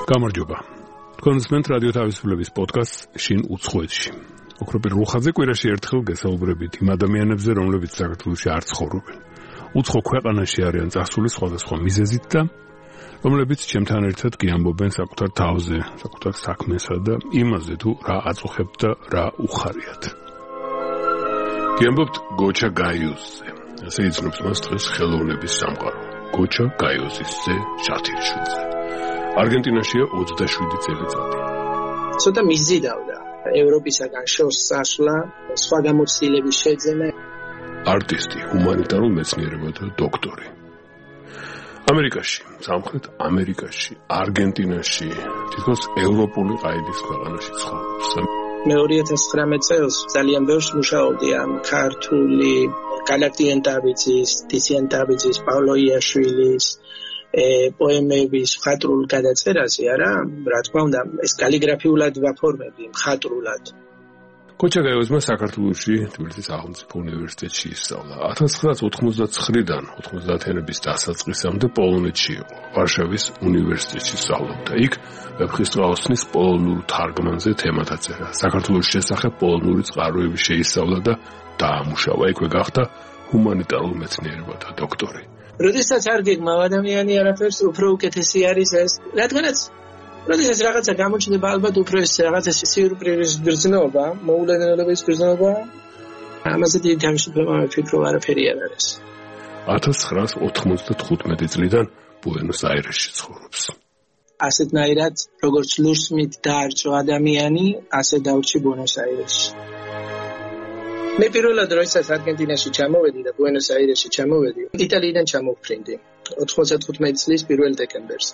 გამარჯობა. თქვენ უსმენთ რადიო თავისუფლების პოდკასტს შინ უცხოეთში. ოქროპირ რუხაძე კვირაში ერთხელ გესაუბრებით იმ ადამიანებზე, რომლებიც საქართველოში არ ცხოვრობენ. უცხო ქვეყანაში არიან წასული სხვადასხვა მიზეზით და რომლებიც ჩემთან ერთად გიამბობენ საკუთარ თავზე, საკუთარ საქმესა და იმაზე თუ რა აწუხებთ და რა უხარიათ. გიამბობთ გოჩა გაიოზზე. ასე იცნობს მას დღეს ხელოვნების სამყარო. გოჩა გაიოზისზე შათირშვილზე. არგენტინაშია 27 წელიწადი. ცოტა მიზიდავდა ევროპისაგან შორს წასვლა, სხვა გამოცდილების შეძენა. არტისტი, ჰუმანიტარულ მეცნიერებათა დოქტორი. ამერიკაში, სამხრეთ ამერიკაში, არგენტინაში, თითქოს ევროპული ყაიდის ქვეყანაში ცხოვრობს. მე 2019 წელს ძალიან ბევრს მუშაობდი ამ ქართული გალაქტიენ დავიძის, დიციან დავიძის, პავლო იაშვილის პოემების მხატვრულ გადაწერაზე, არა? რა თქმა უნდა, ეს კალიგრაფიულად ვაფორმები, მხატვრულად. გოჩა გაიოზმა საქართველოში თბილისის სახელმწიფო უნივერსიტეტში ისწავლა. 1999-დან 90-იანების დასაწყისამდე პოლონეთში იყო. ვარშავის უნივერსიტეტში სწავლობდა. იქ ვეფხისტყაოსნის პოლონურ თარგმანზე თემათა წერა. საქართველოს შესახებ პოლონური წყაროები შეისწავლა და დაამუშავა. იქვე გახდა ჰუმანიტარულ მეცნიერებათა დოქტორი. როდესაც არ გეგმავ ადამიანი არაფერს, უფრო უკეთესი არის ეს, რადგანაც როდესაც რაღაცა გამოჩნდება, ალბათ უფრო ეს რაღაცა სიურპრიზის გრძნობა, მოულოდნელობის გრძნობა, ამაზე დიდი თავისუფლება მიფიქრო არაფერი არ არის. 1995 წლიდან ბუენოს-აირესში ცხოვრობს. ასეთნაირად, როგორც ლურსმით დაარჩო ადამიანი, ასე დავრჩი ბუენოს-აირესში. მე პირველად როდესაც არგენტინაში ჩამოვედი და ბუენოს-აირესში ჩამოვედი, იტალიიდან ჩამოვფრინდი 95 წლის 1 დეკემბერს.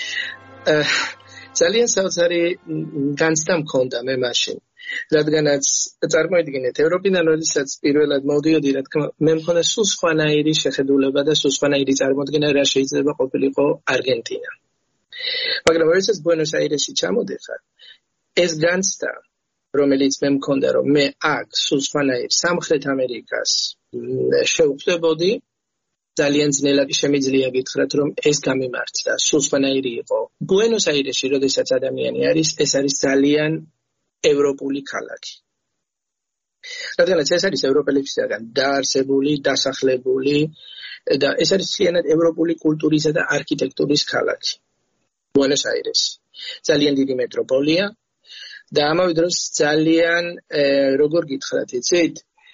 ძალიან საოცარი განცდა მქონდა მე მაშინ, რადგანაც წარმოიდგინეთ, ევროპიდან როდესაც პირველად მოვდიოდი, რა თქმა უნდა, მე მქონდა სულ სხვანაირი შეხედულება და სულ სხვანაირი წარმოდგენა, რა შეიძლება ყოფილიყო არგენტინა. მაგრამ როდესაც ბუენოს-აირესში ჩამოდიხარ, ეს განცდა, რომელიც მე მქონდა, რომ მე აქ სულ სხვანაირ სამხრეთ ამერიკას შევხვდებოდი, ძალიან ძნელად შემიძლია გითხრათ, რომ ეს გამიმართდა, სულ სხვანაირი იყო. ბუენოს-აირესში, როდესაც ადამიანი არის, ეს არის ძალიან ევროპული ქალაქი. რადგანაც ეს არის ევროპელებისაგან დაარსებული, დასახლებული და ეს არის მთლიანად ევროპული კულტურისა და არქიტექტურის ქალაქი. ბუენოს-აირესი. ძალიან დიდი მეტროპოლია და ამავე დროს ძალიან, როგორ გითხრათ, იცით,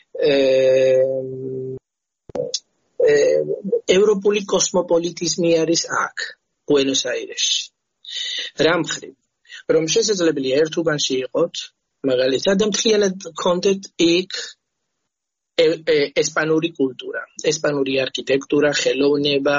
ევროპული კოსმოპოლიტიზმი არის აქ, ბუენოს-აირესში. რა მხრივ, რომ შესაძლებელია ერთ უბანში იყოთ, მაგალითად, და მთლიანად გქონდეთ იქ ესპანური კულტურა, ესპანური არქიტექტურა, ხელოვნება,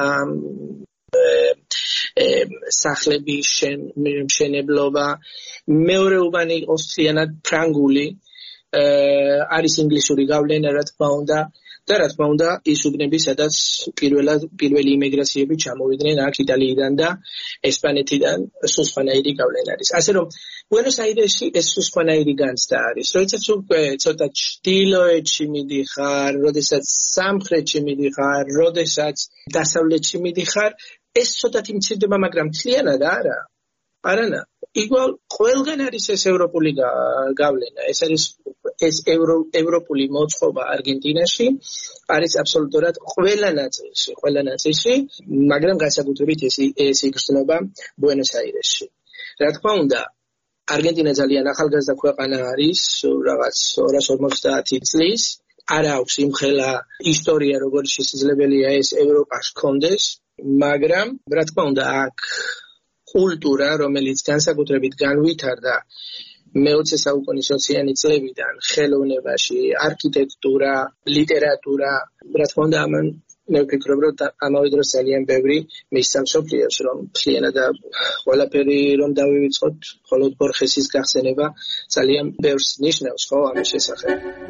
სახლების მშენებლობა, მეორე უბანი იყოს მთლიანად ფრანგული, არის ინგლისური გავლენა, რა თქმა უნდა, და რა თქმა უნდა, ის უბნები, სადაც პირველი იმიგრაციები ჩამოვიდნენ აქ იტალიიდან და ესპანეთიდან, სულ სხვანაირი გავლენა არის. ასე რომ, ბუენოს-აირესში ეს სულ სხვანაირი განცდა არის. როდესაც უკვე ცოტა ჩრდილოეთში მიდიხარ, როდესაც სამხრეთში მიდიხარ, როდესაც დასავლეთში მიდიხარ, ეს ცოტათი მცირდება, მაგრამ მთლიანად არა. არანა, იგივე ყველგან არის ეს ევროპული გავლენა. ეს არის ეს ევროპული მოწყობა არგენტინაში არის აბსოლუტურად ყველა ნაწილში, მაგრამ განსაკუთრებით ეს იგრძნობა ბუენოს-აირესში. რა თქმა უნდა, არგენტინა ძალიან ახალგაზრდა ქვეყანა არის, რაღაც 250 წლის, არ აქვს იმხელა ისტორია, როგორც შესაძლებელია ეს ევროპას ჰქონდეს, მაგრამ რა თქმა უნდა, აქ კულტურა, რომელიც განსაკუთრებით განვითარდა მე-20 საუკუნის 20-იანი წლებიდან ხელოვნებაში, არქიტექტურა, ლიტერატურა, რა თქმა უნდა, მე ვფიქრობ, რომ ამავე დროს ძალიან ბევრი მისცა მსოფლიოს, რომ მთლიანად ყველაფერი რომ დავივიწყოთ, მხოლოდ ბორხესის გახსენება ძალიან ბევრს ნიშნავს, ხო, ამის შესახებ.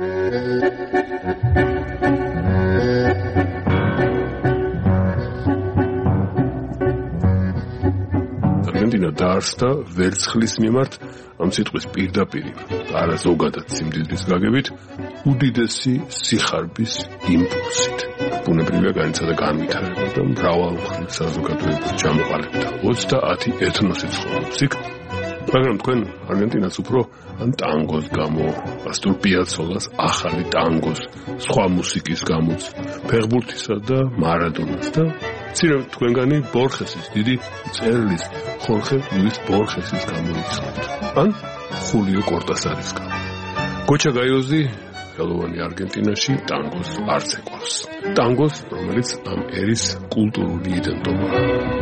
არგენტინა დაარსდა ვერცხლის მიმართ, ამ სიტყვის პირდაპირი, არა ზოგადად სიმდიდრის გაგებით, უდიდესი სიხარბის იმპულსით. ბუნებრივია განიცადა განვითარება და მრავალ საზოგადოებას ჩამოყალიბდა. 30 ეთნოსი ცხოვრობს იქ, მაგრამ თქვენ არგენტინას უფრო ან ტანგოს გამო, ასტურ პიაცოლას, ახალი ტანგოს, სხვა მუსიკის გამოც, ფეხბურთისა და მარადონას და ცირე თქვენგანი ბორხესის, დიდი მწერლის ხორხე ლუის ბორხესის გამოიცნობთ. ან ხულიო კორტასარის გამო. გოჩა გაიოზი ხელოვანი არგენტინაში ტანგოს არც ეკვავს. ტანგოს, რომელიც ამ ერის კულტურული იდენტობაა.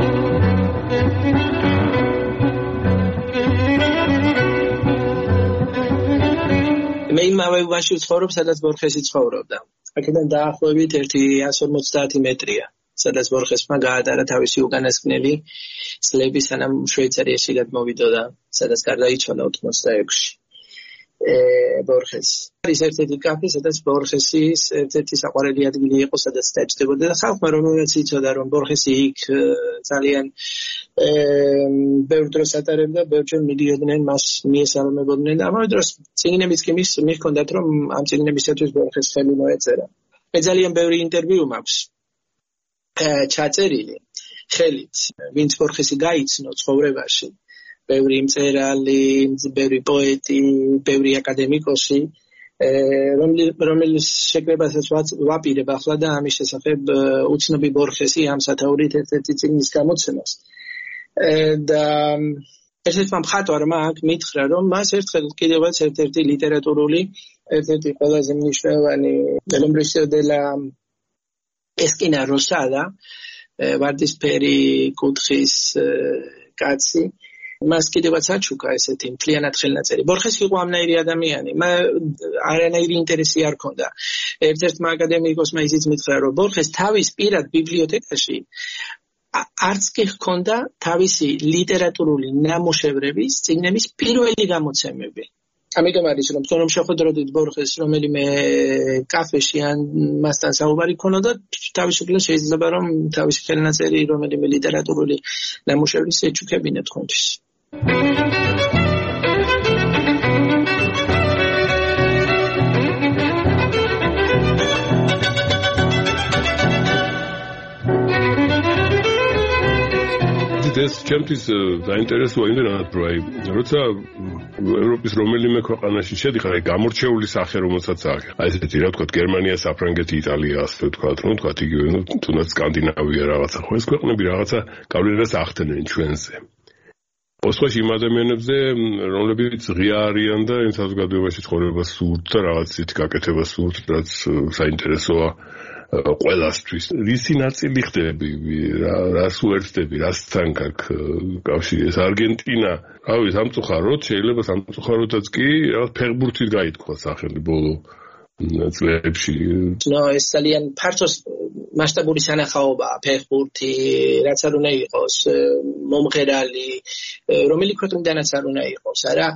მე იმავე უბანში ვცხოვრობ, სადაც ბორხესი ცხოვრობდა. აქედან დაახლოებით 150 მეტრია, სადაც ბორხესმა გაატარა თავისი უკანასკნელი წლები, სანამ შვეიცარიაში გადმოვიდოდა, სადაც გარდაიცვალა 86-ში. ბორხესი. არის ერთ-ერთი კაფე, სადაც ბორხესის ერთ-ერთი საყვარელი ადგილი იყო, სადაც დაჯდებოდა და ხალხმა რომელსაც იცოდა, რომ ბორხესი იქ ძალიან ბევრ დროს ატარებდა, ბევრჯერ მიდიოდნენ, მას მიესალმებოდნენ და ამავე დროს წიგნებიც კი მიჰქონდათ, რომ ამ წიგნებისათვის ბორხეს ხელი მოეწერა. მე ძალიან ბევრი ინტერვიუ მაქვს ჩაწერილი ხელით, ვინც ბორხესი გაიცნო ცხოვრებაში. ბევრი მწერალი, ბევრი პოეტი, ბევრი აკადემიკოსი, რომლის შეკრებასაც ვაპირებ ახლა და ამის შესახებ უცნობი ბორხესი ამ სათაურით ერთ-ერთი წიგნის გამოცემას. და ერთ-ერთმა მხატვარმა აქ მითხრა, რომ მას ერთხელ კიდევაც ერთ-ერთი ლიტერატურული, ერთ-ერთი ყველაზე მნიშვნელოვანი nombrisio de la esquina rosada, ვარდისფერი კუთხის კაცი, მას კიდევაც აჩუქა ესეთი მთლიანად ხელნაწერი. ბორხესი იყო ამნაირი ადამიანი, არანაირი ინტერესი არ ჰქონდა. ერთ-ერთმა აკადემიკოსმა ისიც მითხრა, რომ ბორხეს თავის პირად ბიბლიოთეკაში არც კი ჰქონდა თავისი ლიტერატურული ნამუშევრების, წიგნების პირველი გამოცემები. ამიტომ არის, რომ თორემ შეხვედროდით ბორხეს რომელიმე კაფეში ან მასთან საუბარი ქონოდა, თავისუფლად შეიძლება რომ თავისი ხელნაწერი რომელიმე ლიტერატურული ნამუშევრის ეჩუქებინათ თქვენთვის. ეს ჩემთვის დაინტერესოა იმდენად, რომ აი, როცა ევროპის რომელიმე ქვეყანაში შედიხარ, აი გამორჩეული სახე რომელსაც აქვს. აი ესეთი რა ვთქვათ, გერმანია, საფრანგეთი, იტალია, ასე ვთქვათ, რომ ვთქვათ იგივე, თუნდაც სკანდინავია რაღაცა. ხო ეს ქვეყნები რაღაცა გავლენას ახდენენ ჩვენზე. ოსხოში იმ ადამიანებზე, რომლებიც ღია არიან და იმ საზოგადოებაში ცხოვრებას სურთ და რაღაც ისეთი გაკეთებას სურთ, რაც საინტერესოა ყველასთვის. რისი ნაწილი ხდები, რას უერთდები, რასთან გაქვს კავშირი? ეს არგენტინა, რავი, სამწუხაროდ, შეიძლება სამწუხაროდაც კი რაღაც ფეხბურთით გაითქვა სახელი ბოლო წლებში. ეს ძალიან ფართო მასშტაბური სანახაობაა ფეხბურთი, რაც არ უნდა იყოს მომღერალი, რომელი ქვეყნიდანაც არ უნდა იყოს, არა?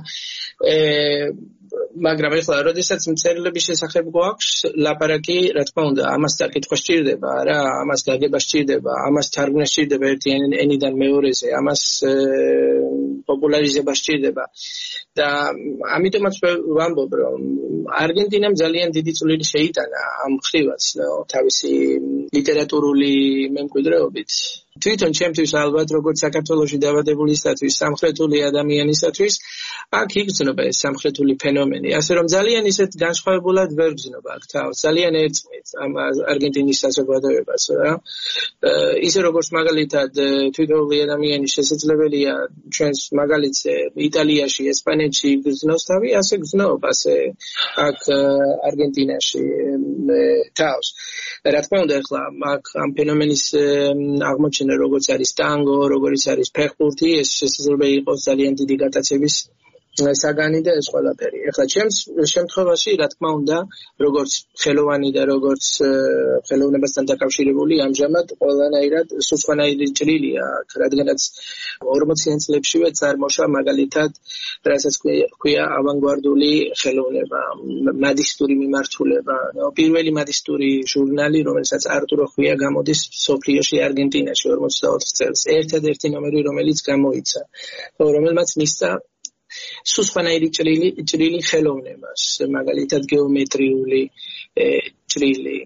მაგრამ ეხლა, როდესაც მწერლების შესახებ გვაქვს ლაპარაკი, რა თქმა უნდა, ამას დაკითხვა სჭირდება, რა, ამას გაგება სჭირდება, ამას თარგმნა სჭირდება ერთი ენიდან მეორეზე, ამას პოპულარიზება სჭირდება. და ამიტომაც ვამბობ, რომ არგენტინამ ძალიან დიდი წვლილი შეიტანა ამ ხრივაც, თავისი ლიტერატურული მემკვიდრეობით. თვითონ ჩემთვის ალბათ როგორც საქართველოში დაბადებულისათვის, სამხრეთული ადამიანისათვის, აქ იგრძნობა ეს სამხრეთული ფენომენი. ასე რომ ძალიან ისეთ განსხვავებულად ვერ გრძნობა აქ თავს, ძალიან ერწყმით ამ არგენტინის საზოგადოებას, რა. ისე როგორც მაგალითად თვითონული ადამიანის შესაძლებელია ჩვენს მაგალითზე იტალიაში, ესპანეთში იგრძნოს თავი, ასე გრძნობს აქ არგენტინაში თავს. რა თქმა უნდა, ახლა აქ ამ ფენომენის აღმოჩენა როგორც არის ტანგო, როგორც არის ფეხბურთი, ეს შესაძლოა იყოს ძალიან დიდი გატაცების საგანი და ეს ყველაფერი. ახლა ჩემს შემთხვევაში, რა თქმა უნდა, როგორც ხელოვანი და როგორც ხელოვნებასთან დაკავშირებული, ამჟამად ყველანაირად სხვანაირი ჭრილია, რადგანაც 40-იან წლებშივე წარმოშვა მაგალითად, რასაც ქვია ავანგარდული ხელოვნება, მადისტური მიმართულება. პირველი მადისტური ჟურნალი, რომელსაც არტურო ხვია გამოდის სოფლიოში, არგენტინაში 44 წელს. ერთადერთი ნომერი, რომელიც გამოიცა, რომელმაც მისცა სხვანაირი ჭრილი ხელოვნებას, მაგალითად გეომეტრიული ჭრილი,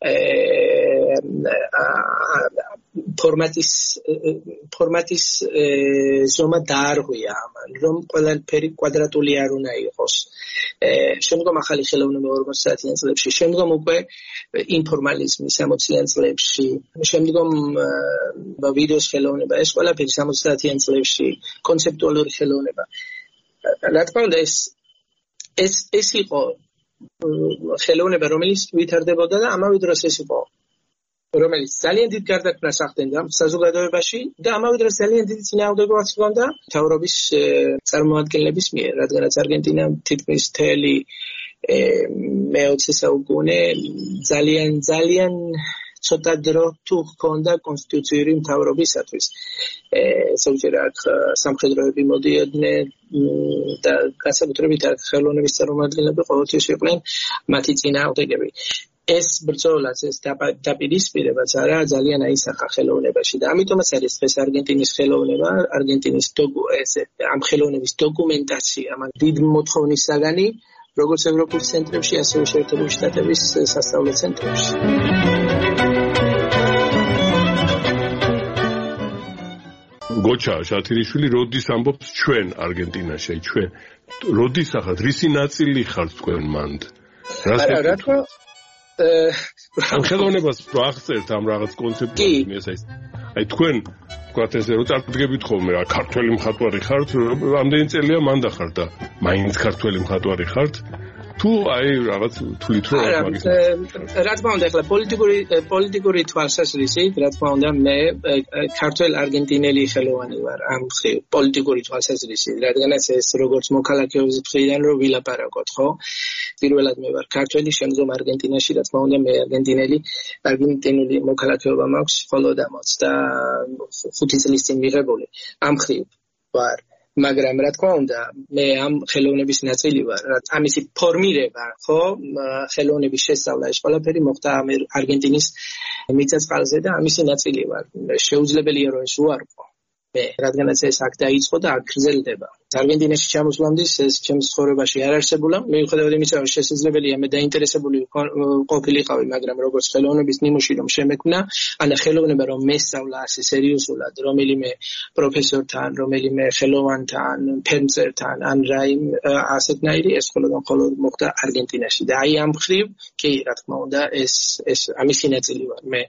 ფორმატის ზომა დაარღვია ამან, რომ ყველაფერი კვადრატული არ უნდა იყოს. შემდგომ ახალი ხელოვნება 40-იან წლებში, შემდგომ უკვე ინფორმალიზმი 60-იან წლებში, შემდგომ ვიდეოს ხელოვნება, ეს ყველაფერი 70-იან წლებში, კონცეპტუალური ხელოვნება. რა თქმა უნდა, ეს იყო ხელოვნება, რომელიც ვითარდებოდა და ამავე დროს ეს იყო რომელიც ძალიან დიდ გარდაქმნას ახდენდა საზოგადოებაში და ამავე დროს ძალიან დიდი წინააღმდეგობაც ჰქონდა მთავრობის წარმომადგენლების მიერ, რადგანაც არგენტინა თითქმის მთელი მე-20 საუკუნე ძალიან ცოტა დრო თუ ჰქონდა კონსტიტუციური მთავრობისათვის. ზოგჯერ აქ სამხედროები მოდიოდნენ და განსაკუთრებით აქ ხელოვნების წარმომადგენლები ყოველთვის იყვნენ მათი წინააღმდეგები. ეს ბრძოლაც, ეს დაპირისპირებაც არაა ძალიან აისახა ხელოვნებაში და ამიტომაც არის დღეს არგენტინის ხელოვნება, არგენტინის ამ ხელოვნების დოკუმენტაცია, მან დიდ მოთხოვნის საგანი, როგორც ევროპულ ცენტრებში, ასევე შეერთებული შტატების სასწავლო ცენტრებში. გოჩა შათირიშვილი როდის ამბობს ჩვენ არგენტინაში, ჩვენ როდის ახლა რისი ნაწილი ხართ თქვენ მანდ? რა თქმა ამ ხელოვნებას რო აღწერთ ამ რაღაც კონცეპტუალიზმს აი თქვენ ვთქვათ ესე რომ წარდგებით ხოლმე რა ქართველი მხატვარი ხართ ამდენი წელია მანდა ხართ და მაინც ქართველი მხატვარი ხართ თუ აი რაღაც თulit რო მაგის რა თქმა უნდა ახლა პოლიტიკური თვალსაზრისით რა თქმა უნდა მე ქართველ არგენტინელი ხელოვანი ვარ ამ პოლიტიკური თვალსაზრისით რადგანაც ეს როგორც მოქალაქეობის მხრიდან რო ვილაპარაკოთ ხო პირველად მე ვარ ქართველი შემდგომ არგენტინაში რა თქმა უნდა მე არგენტინული მოქალაქეობა მაქვს მხოლოდ ამოც და 5 წლის წინ მიღებული ამ ხრივ ვარ მაგრამ რა თქმა უნდა მე ამ ხელოვნების ნაწილი ვარ ამისი ფორმირება ხო ხელოვნების შესწავლა ეს ყველაფერი მოხდა არგენტინის მიწა-წყალზე და ამისი ნაწილი ვარ შეუძლებელია რომ ეს უარყო მე რადგანაც ეს აქ დაიწყო და აქ გრძელდება არგენტინაში ჩამოსვლამდე ეს ჩემს ცხოვრებაში არ არსებულა მიუხედავად იმისა რომ შესაძლებელია მე დაინტერესებული ყოფილიყავი მაგრამ როგორც ხელოვნების ნიმუში რომ შემექმნა ან ხელოვნება რომ მესწავლა ასე სერიოზულად რომელიმე პროფესორთან რომელიმე ხელოვანთან ფერმწერთან ან რაიმ ასეთნაირი ეს მხოლოდ მოხდა არგენტინაში და აი ამ ხრივ კი რა თქმა უნდა ეს ამისი ნაწილი ვარ მე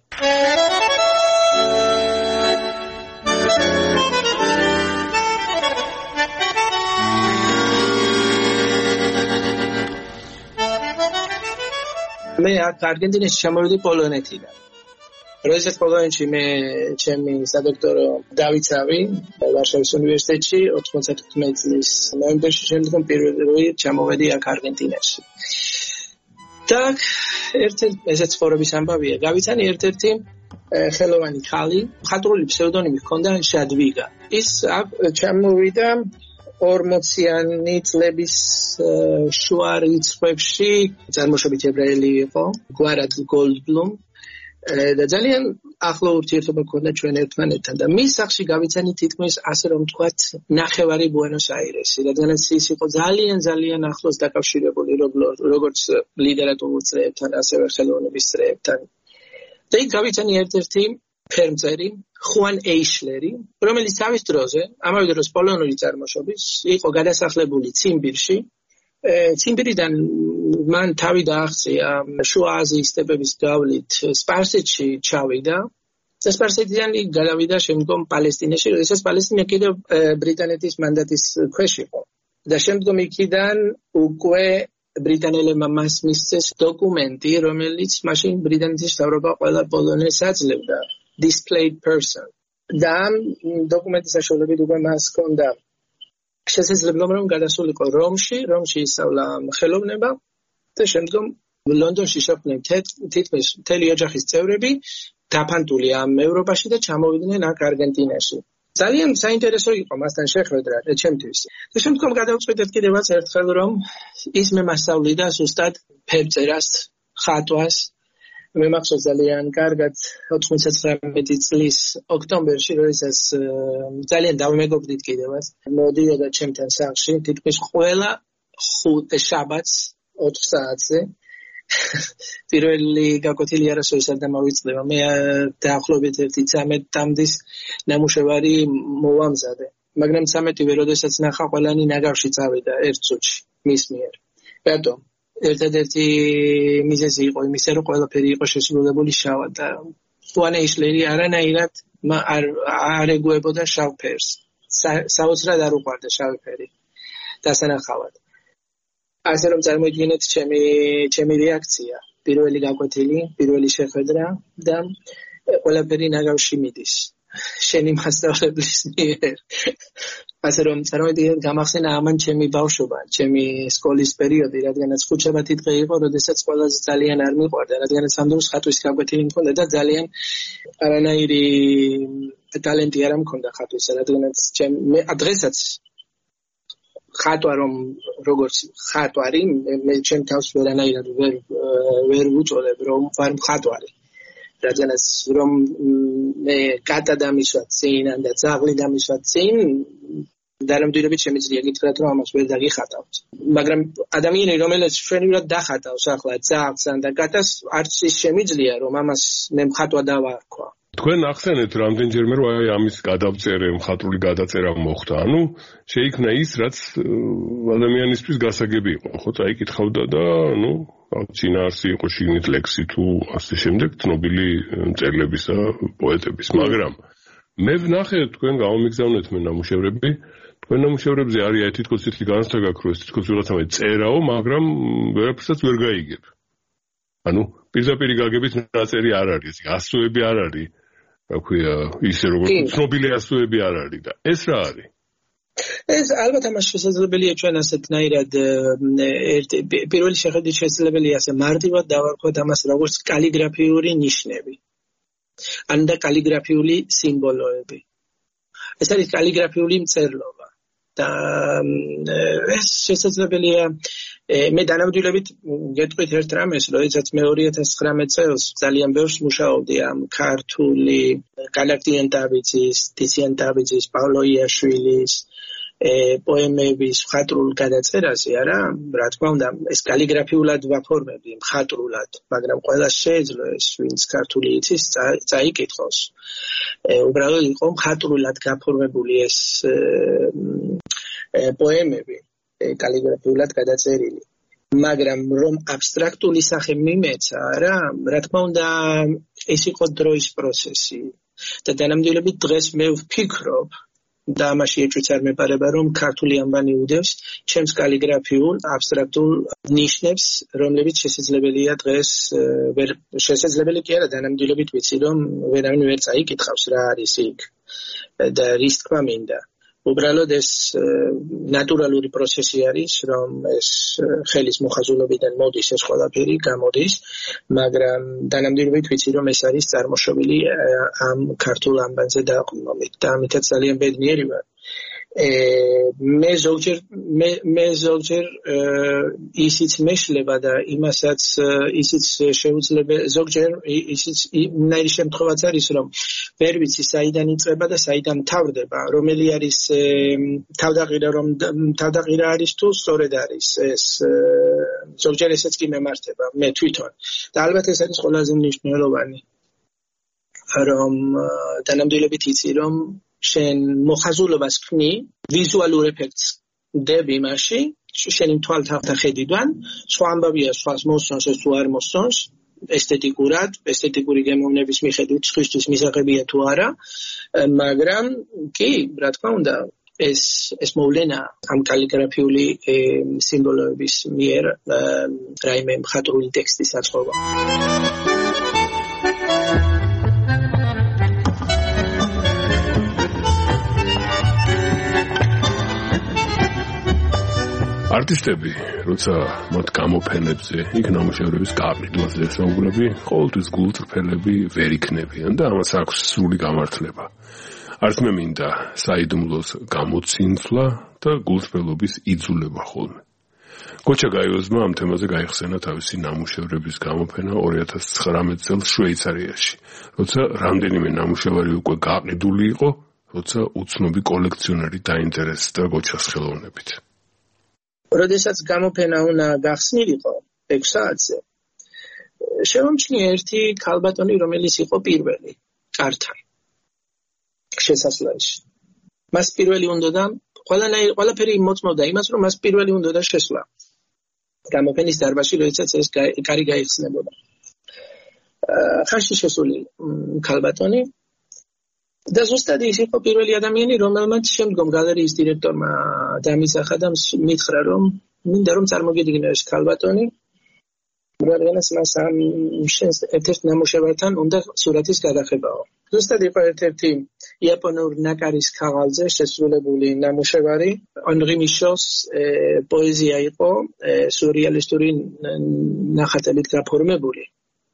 მე აქ არგენტინაში ჩამოვედი პოლონეთიდან. როდესაც პოლონეთში მე ჩემი სადოქტორო დავიცავი ვარშავის უნივერსიტეტში 95 წლის ნოემბერში შემდგომ პირველი ჩამოვედი აქ არგენტინაში. და ესეც ცხოვრების ამბავია. გავიცანი ერთ-ერთი ხელოვანი ქალი, მხატვრული ფსევდონიმი ჰქონდა შადვიგა. ის აქ ჩამოვიდა 40-იანი წლების შუა რიცხვებში წარმოშობით ებრაელი იყო გვარად გოლდბლუმ და ძალიან ახლო ურთიერთობა ჰქონდა ჩვენ ერთმანეთთან და მის სახში გავიცანი თითქმის ასე რომ ვთქვათ ნახევარი ბუენოს-აირესი რადგანაც ის იყო ძალიან ახლოს დაკავშირებული როგორც ლიტერატურულ წრეებთან ასევე ხელოვნების წრეებთან და იქ გავიცანი ერთ-ერთი ფერმწერი ხუან ეიშლერი, რომელიც თავის დროზე, ამავე დროს პოლონური წარმოშობის, იყო გადასახლებული ციმბირში. ციმბირიდან მან თავი დააღწია შუა აზიის სტეპების გავლით სპარსეთში ჩავიდა. და სპარსეთიდან გადავიდა შემდგომ პალესტინაში, როდესაც პალესტინა კიდევ ბრიტანეთის მანდატის ქვეშ იყო. და შემდგომ იქიდან უკვე ბრიტანელებმა მას მისცეს დოკუმენტი, რომელიც მაშინ ბრიტანეთის მთავრობა ყველა პოლონელს აძლევდა. Displayed person. და ამ დოკუმენტის საშუალებით უკვე მას ჰქონდა შესაძლებლობა რომ გადასულიყო რომში ისწავლა ხელოვნება და შემდგომ ლონდონში შეხვდნენ თითქმის მთელი ოჯახის წევრები დაფანტული ამ ევროპაში და ჩამოვიდნენ აქ არგენტინაში. ძალიან საინტერესო იყო მასთან შეხვედრა ჩემთვის. და შემდგომ გადავწყვიტეთ კიდევაც ერთხელ რომ ის მე მასწავლიდა ზუსტად ფერწერას, ხატვას მე მახსოვს ძალიან კარგად 99 წლის ოქტომბერში როდესაც ძალიან დავმეგობრდით კიდევაც მოდიოდა ჩემთან სახლში თითქმის ყველა შაბათს 4 საათზე პირველი გაკვეთილი არასოდეს არ დამავიწყდება. მე დაახლოებით 13 წამდის ნამუშევარი მოვამზადე. მაგრამ 13-ვე როდესაც ნახა ყველანი ნაგავში წავიდა ერთ წუთში მის მიერ. რატომ? ერთადერთი მიზეზი იყო იმისა, რომ ყველაფერი იყო შესრულებული შავად და ხუან ეიშლერი არანაირად არ ეგუებოდა შავ ფერს. საოცრად არ უყვარდა შავი ფერი დასანახავად. ასე რომ წარმოიდგინეთ ჩემი რეაქცია, პირველი გაკვეთილი, პირველი შეხვედრა და ყველაფერი ნაგავში მიდის. შენი მასწავლებლის მიერ. ასე რომ წარმოიდგინეთ გამახსენა ამან ჩემი ბავშვობა, ჩემი სკოლის პერიოდი, რადგანაც ხუთშაბათი დღე იყო, როდესაც ყველაზე ძალიან არ მიყვარდა, რადგანაც ამ დროს ხატვის გაკვეთილი მქონდა და ძალიან არანაირი ტალენტი არ მქონდა ხატვისა, რადგანაც მე დღესაც ხატვა რომ როგორც ხატვარი, მე ჩემ თავს ვერანაირად ვერ ვუწოდებ რომ ვარ მხატვარი. რადგანაც რომ მე კატა დამისვა წინ და ძაღლი დამისვა წინ დანამდვილებით შემიძლია გითხრათ რომ ამას ვერ დაგიხატავთ. მაგრამ ადამიანი რომელიც ჩვენივრად დახატავს ახლა ძაღლს და კატას არც ის შემიძლია რომ ამას მე მხატვა დავარქვა. თქვენ ახსენეთ რამდენჯერმე რომ აი ამის გადავწერე მხატვრული გადაწერა მოხდა. ანუ შეიქმნა ის რაც ადამიანისთვის გასაგები იყო, ხო? წაიკითხავდა და წინაარსი იყო შიგნით ლექსი თუ ასე შემდეგ ცნობილი მწერლების და პოეტების, მაგრამ მე ვნახე თქვენ გამომიგზავნეთ მე ნამუშევრები, თქვენ ნამუშევრებზე არის აი თითქოს ისეთი განცდა გაქვს, რომ თითქოს ვიღაცამე წერაო, მაგრამ ვერაფერსაც ვერ გაიგებ. ანუ პირდაპირი გაგებით ნაწერი არ არის, ასოები არ არის, რა ქვია, ისე როგორც ცნობილი ასოები არ არის და ეს რა არის? ეს ალბათ ამას შესაძლებელია ჩვენ ასეთნაირად პირველი შეხედვით შესაძლებელია ასე მარტივად დავარქვათ ამას როგორც კალიგრაფიული ნიშნები. ან და კალიგრაფიული სიმბოლოები. ეს არის კალიგრაფიული მწერლობა. და ეს შესაძლებელია მე დანამდვილებით გეტყვით ერთ რამეს, როდესაც მე 2019 წელს ძალიან ბევრს მუშაობდი ამ ქართული გალაქტიენ დავიძის, დიციან დავიძის, პავლო იაშვილის პოემების მხატვრულ გადაწერაზე, არა, რა თქმა უნდა, ეს კალიგრაფიულად ვაფორმებდი, მხატვრულად, მაგრამ ყველას შეეძლო ეს, ვინც ქართული იცის, წაიკითხოს. უბრალოდ იყო მხატვრულად გაფორმებული ეს პოემები, კალიგრაფიულად გადაწერილი. მაგრამ რომ აბსტრაქტული სახე მიმეცა, რა თქმა უნდა, ეს იყო დროის პროცესი. და დანამდვილებით დღეს მე ვფიქრობ და ამაში ეჭვიც არ მეპარება, რომ ქართული ანბანი უდევს ჩემს კალიგრაფიულ აბსტრაქტულ ნიშნებს, რომლებიც შესაძლებელია დღეს შესაძლებელი კი არა, დანამდვილებით ვიცი, რომ ვერავინ ვერ წაიკითხავს რა არის იქ და რის თქმა მინდა. უბრალოდ ეს ნატურალური პროცესი არის, რომ ეს ხელის მოხაზულობიდან მოდის ეს ყველაფერი, გამოდის, მაგრამ დანამდვილებით ვიცი, რომ ეს არის წარმოშობილი ამ ქართულ ანბანზე დაყრდნობით და ამითაც ძალიან ბედნიერი ვარ. მე ზოგჯერ ისიც მეშლება და იმასაც ისიც შეუძლებელი ზოგჯერ ისიც იმნაირი შემთხვევაც არის, რომ ვერ ვიცი საიდან იწყება და საიდან თავდება, რომელი არის თავდაყირა, რომ თავდაყირა არის თუ სწორედ არის ეს ზოგჯერ ესეც კი მემართება მე თვითონ და ალბათ ეს არის ყველაზე მნიშვნელოვანი, რომ დანამდვილებით იცი, რომ შენ მოხაზულობას ქმნი, ვიზუალურ ეფექტს დები მასში, შენი თვალთახედიდან, სხვა ამბავია სხვას მოსწონს, ეს თუ არ მოსწონს, ესთეტიკური გემოვნების მიხედვით სხვისთვის მისაღებია თუ არა, მაგრამ კი, რა თქმა უნდა, ეს მოვლენა ამ კალიგრაფიული სიმბოლოების მიერ რაიმე მხატვრული ტექსტის აწყობა. არტისტები, როცა მათ გამოფენებზე, იქ ნამუშევრების გაყიდვაზე ესაუბრები, ყოველთვის გულწრფელები ვერ იქნებიან და ამას აქვს სრული გამართლება. არც მე მინდა საიდუმლოს გამოცინცვლა და გულწრფელობის იძულება ხოლმე. გოჩა გაიოზმა ამ თემაზე გაიხსენა თავისი ნამუშევრების გამოფენა 2019 წელს შვეიცარიაში, როცა რამდენიმე ნამუშევარი უკვე გაყიდული იყო, როცა უცნობი კოლექციონერი დაინტერესდა გოჩას ხელოვნებით. როდესაც გამოფენა უნდა გახსნილიყო 6 საათზე, შევამჩნია ერთი ქალბატონი, რომელიც იყო პირველი კართან შესასვლელში. მას პირველი უნდა ყველაფერი მოწმობდა იმას, რომ მას პირველი უნდა შესვლა გამოფენის დარბაზში, როდესაც ეს კარი გაიხსნებოდა. ხანში შესული ქალბატონი და ზუსტად ის იყო პირველი ადამიანი, რომელმაც შემდგომ გალერეის დირექტორმა დამისახა და მითხრა, რომ მინდა რომ წარმოგიდგინო ეს ქალბატონი, რადგანაც მას ამ შენს ერთ-ერთ ნამუშევართან უნდა სურათის გადახებაო. ზუსტად იყო ერთ-ერთი იაპონურ ნაკარის ქაღალდზე შესრულებული ნამუშევარი, ანრი მიშოს პოეზია იყო სურეალისტური ნახატებით გაფორმებული.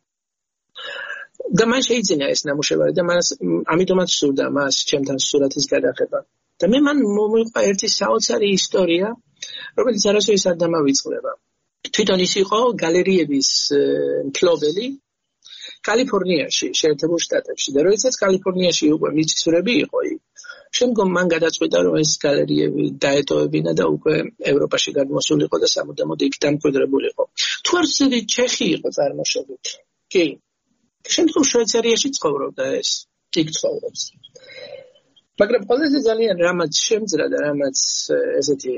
და მან შეიძინა ეს ნამუშევარი და ამიტომაც სურდა მას ჩემთან სურათის გადახება. და მან მომიყვა ერთი საოცარი ისტორია, რომელიც არასოდეს არ დამავიწყდება. თვითონ ის იყო გალერეების მფლობელი კალიფორნიაში, შეერთებულ შტატებში და როდესაც კალიფორნიაში უკვე მიწისძვრები იყო იქ. შემდგომ მან გადაწყვიტა, რომ ეს გალერეები დაეტოვებინა და უკვე ევროპაში გადმოსულიყო და სამუდამოდ იქ დამკვიდრებულიყო. თუ არ ვცდით, ჩეხი იყო წარმოშობით. კი. შემდგომ შვეიცარიაში ცხოვრობდა ეს, იქ ცხოვრობს. მაგრამ ყველაზე ძალიან რამაც შემძრა და რამაც ესეთი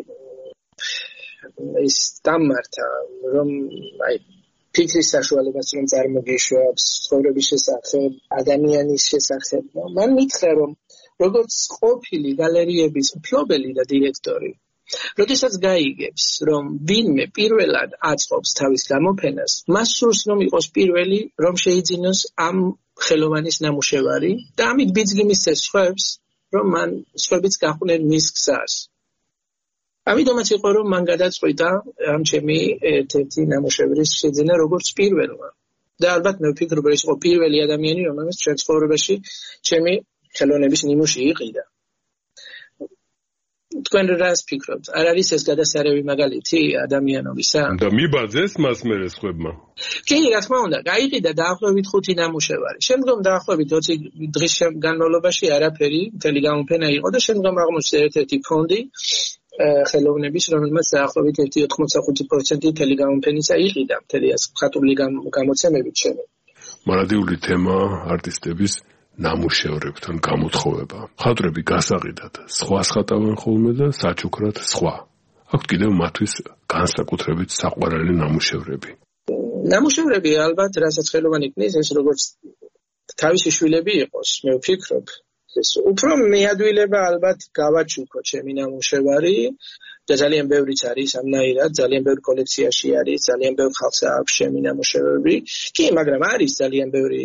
ის დამართა, რომ ფიქრის საშუალებას რომ წარმოგიშვებს ცხოვრების შესახებ, ადამიანის შესახებ. მან მითხრა, რომ როგორც ყოფილი გალერეების მფლობელი და დირექტორი, როდესაც გაიგებს, რომ ვინმე პირველად აწყობს თავის გამოფენას, მას სურს რომ იყოს პირველი, რომ შეიძინოს ამ ხელოვანის ნამუშევარი და ამით ბიძგი მისცეს სხვებს, რომ მან სხვებიც გახვნენ მის გზას. ამიტომაც იყო, რომ მან გადაწყვიტა ამ ჩემი ერთ-ერთი ნამუშევრის შეძენა როგორც პირველმა. და ალბათ მე ვფიქრობ, რომ ის იყო პირველი ადამიანი, რომელმაც ჩვენ ცხოვრებაში ჩემი ხელოვნების ნიმუში იყიდა. თქვენ რას ფიქრობთ? არ არის ეს გადასარევი მაგალითი ადამიანობისა? და მიბაძეს მას მერე სხვებმა. კი, რა თქმა უნდა, გაიყიდა დაახლოებით 5 ნამუშევარი. შემდგომ დაახლოებით 20 დღის განმავლობაში არაფერი, მთელი გამოფენა იყო და შემდგომ აღმოჩნდა ერთ-ერთი ფონდი ხელოვნების, რომელმაც დაახლოებით 85% მთელი გამოფენისა იყიდა, მთელი ეს მხატვრული გამოცემებით ჩემი. მარადიული თემა არტისტების ნამუშევრებთან გამოთხოვება. მხატვრები გასაყიდად სხვას ხატავენ ხოლმე და საჩუქრად სხვა. აქვთ კიდევ მათთვის განსაკუთრებით საყვარელი ნამუშევრები. ნამუშევრები ალბათ, რასაც ხელოვანი ქმნის, ეს როგორც თავისი შვილები იყოს, მე ვფიქრობ. უფრო მეადვილება ალბათ გავაჩუქო ჩემი ნამუშევარი და ძალიან ბევრიც არის ამნაირად, ძალიან ბევრ კოლექციაში არის, ძალიან ბევრ ხალხს აქვს ჩემი ნამუშევრები. კი, მაგრამ არის ძალიან ბევრი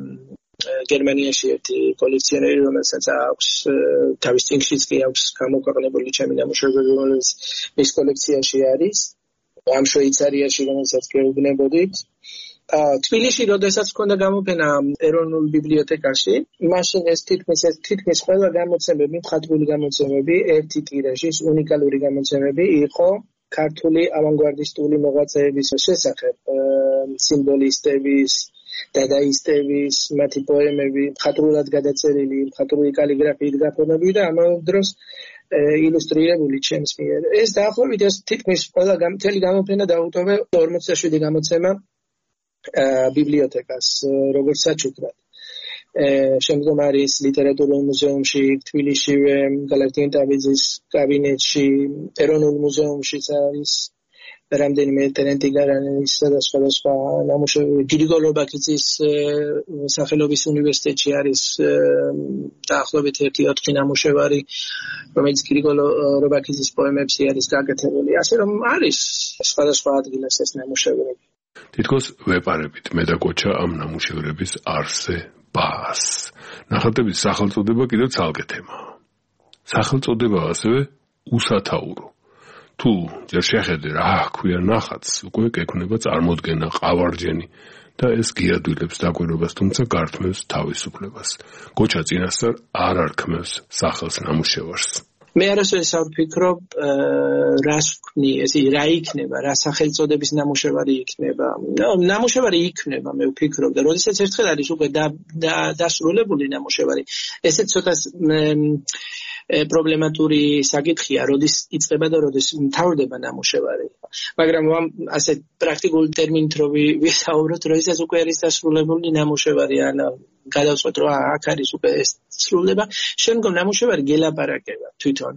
გერმანიაში ერთი კოლექციონერი, რომელსაც აქვს თავის წინშიც კი აქვს გამოქვეყნებული ჩემი ნამუშევრები, რომელიც მის კოლექციაში არის. ამ შვეიცარიაში, რომელსაც გეუბნებოდით. თბილისში, როდესაც მქონდა გამოფენა ეროვნულ ბიბლიოთეკაში, მაშინ ეს თითქმის ყველა გამოცემები, მხატვრული გამოცემები, ერთი ტირაჟის უნიკალური გამოცემები იყო ქართული ავანგარდისტული მოღვაწეების შესახებ, სიმბოლისტების, დადაისტების, მათი პოემები, მხატვრულად გადაწერილი, მხატვრული კალიგრაფიით გაფორმებული და ამავე დროს ილუსტრირებული ჩემს მიერ. ეს დაახლოებით ეს თითქმის ყველა მთელი გამოფენა დაუტოვე 47 გამოცემა ბიბლიოთეკას, როგორც საჩუქრად. შემდგომ არის ლიტერატურულ მუზეუმში, თბილისშივე, გალაქტიენტაბიძის კაბინეტში, ეროვნულ მუზეუმშიც არის რამდენიმე ტერენტი გარანელის და სხვადასხვა ნამუშევრები. გრიგოლ რობაქიძის სახელობის უნივერსიტეტში არის დაახლოებით 1-4 ნამუშევარი, რომელიც გრიგოლ რობაქიძის პოემებში არის გაკეთებული. ასე რომ არის სხვადასხვა ადგილას ეს ნამუშევრები. თითქოს ვეპარებით მე და კოჩა ამ ნამუშევრების არსებობას. ნახატების სახელწოდება კიდევ ცალკე თემაა. სახელწოდება ასევე უსათაურო. თუ ჯერ შეხედე რა ქვია ნახატს, უკვე გექნება წარმოდგენა, ყავარჯენი და ეს გიადვილებს დაკვირვებას, თუმცა გართმევს თავისუფლებას. კოჩა წინასწარ არ არქმევს სახელს ნამუშევარს. მე არასოდეს არ ვფიქრობ, რას ვქმნი, რა იქნება, რა სახელწოდების ნამუშევარი იქნება. ნამუშევარი იქნება, მე ვფიქრობ და როდესაც ერთხელ არის უკვე დასრულებული ნამუშევარი, ესეც ცოტა პრობლემატური საკითხია, როდის იწყება და როდის მთავრდება ნამუშევარი. მაგრამ ასე პრაქტიკულ ტერმინით რო ვისაუბროთ, როდესაც უკვე არის დასრულებული ნამუშევარი, ან გადავწყვეტ რომ აქ არის უკვე სრულდება, შემდგომ ნამუშევარი გელაპარაკება თვითონ.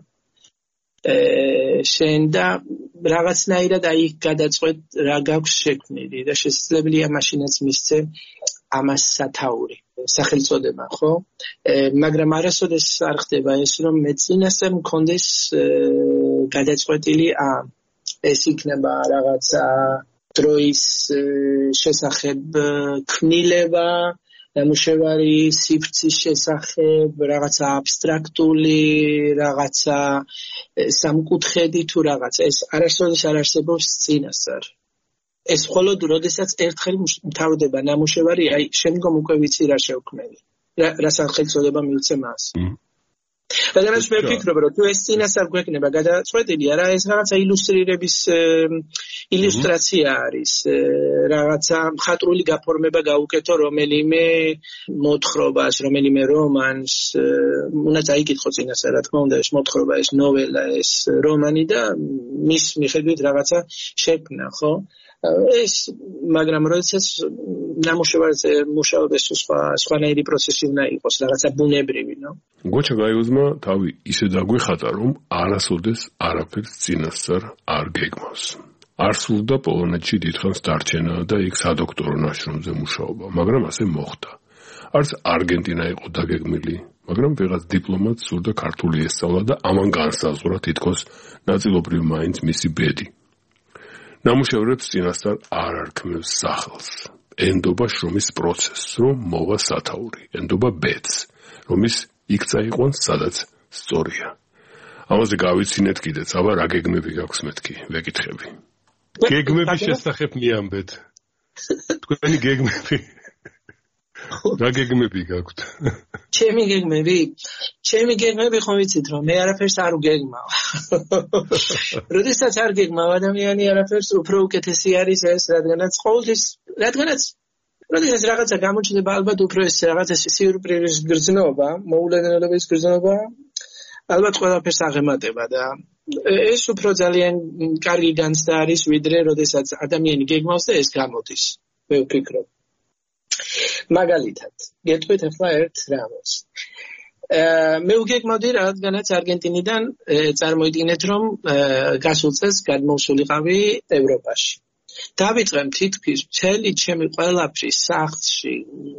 შენ და რაღაცნაირად აი გადაწყვეტ რა გაქვს შექმნილი და შესაძლებელია მაშინაც მისცე ამას სათაური სახელწოდება, ხო? მაგრამ არასოდეს არ ხდება ეს, რომ მე წინასწარ მქონდეს გადაწყვეტილი ეს იქნება რაღაცა დროის შესახებ ქმნილება, ნამუშევარი სივრცის შესახებ, რაღაცა აბსტრაქტული, რაღაცა სამკუთხედი თუ რაღაცა. ეს არასოდეს არ არსებობს წინასწარ. ეს მხოლოდ როდესაც ერთხელ მთავრდება ნამუშევარი, აი შემდგომ უკვე ვიცი რა შევქმნები. რა სახელწოდება მივცე მას. მაგრამ მე ვფიქრობ, რომ თუ ეს წინასწარ გვექნება გადაწყვეტილი, არა ეს რაღაცა ილუსტრირების ილუსტრაცია არის, რაღაცა მხატვრული გაფორმება გაუკეთო რომელიმე მოთხრობას, რომელიმე რომანს, უნდა წაიკითხო წინასწარ, რა თქმა უნდა, ეს მოთხრობა, ეს ნოველა, ეს რომანი და მის მიხედვით რაღაცა შექმნა, ხო? ეს მაგრამ როდესაც ნამუშევარზე მუშაობს სხვანაირი პროცესი უნდა იყოს, რაღაცა ბუნებრივი, ნო? გოჩა გაიუზმა თავი ისე დაგვიხატა, რომ არასოდეს არაფერს წინასწარ არ გეგმავს. არ სურდა პოლონეთში დიდხანს დარჩენა და იქ სადოქტორო ნაშრომზე მუშაობა, მაგრამ ასე მოხდა. არც არგენტინა იყო დაგეგმილი, მაგრამ ვიღაც დიპლომატს სურდა ქართული ესწავლა და ამან განსაზღვრა თითქოს ნაწილობრივ მაინც მისი ბედი. ნამუშევრებს წინასწარ არ არქმევს სახელს. ენდობა შრომის პროცესს, რომ მოვა სათაური, ენდობა ბედს, რომ ის იქ წაიყვანს, სადაც სწორია. ამაზე გავიცინეთ კიდეც, აბა რა გეგმები გაქვს მეთქი, ვეკითხები. გეგმების შესახებ მიამბეთ. თქვენი გეგმები. რა გეგმები გაქვთ? ჩემი გეგმები ხომ ვიცით რომ მე არაფერს არ ვგეგმავ. როდესაც არ გეგმავ ადამიანი არაფერს უფრო უკეთესი არის ეს, რადგანაც როდესაც რაღაცა გამოჩნდება, ალბათ უფრო ეს რაღაცა სიურპრიზის გრძნობა, მოულოდნელობის გრძნობა, ალბათ ყველაფერს აღემატება და ეს უფრო ძალიან კარგი განცდა არის, ვიდრე როდესაც ადამიანი გეგმავს და ეს გამოდის. მე ვფიქრობ. მაგალითად, გეტყვით ახლა ერთ რამოს. მე ვგეგმავდი, რადგანაც არგენტინიდან წარმოიდგინეთ, რომ გასულ წელს გადმოვსულიყავი ევროპაში. დავიწყებ თითქმის მთელი ჩემი ყველაფრის სახლში,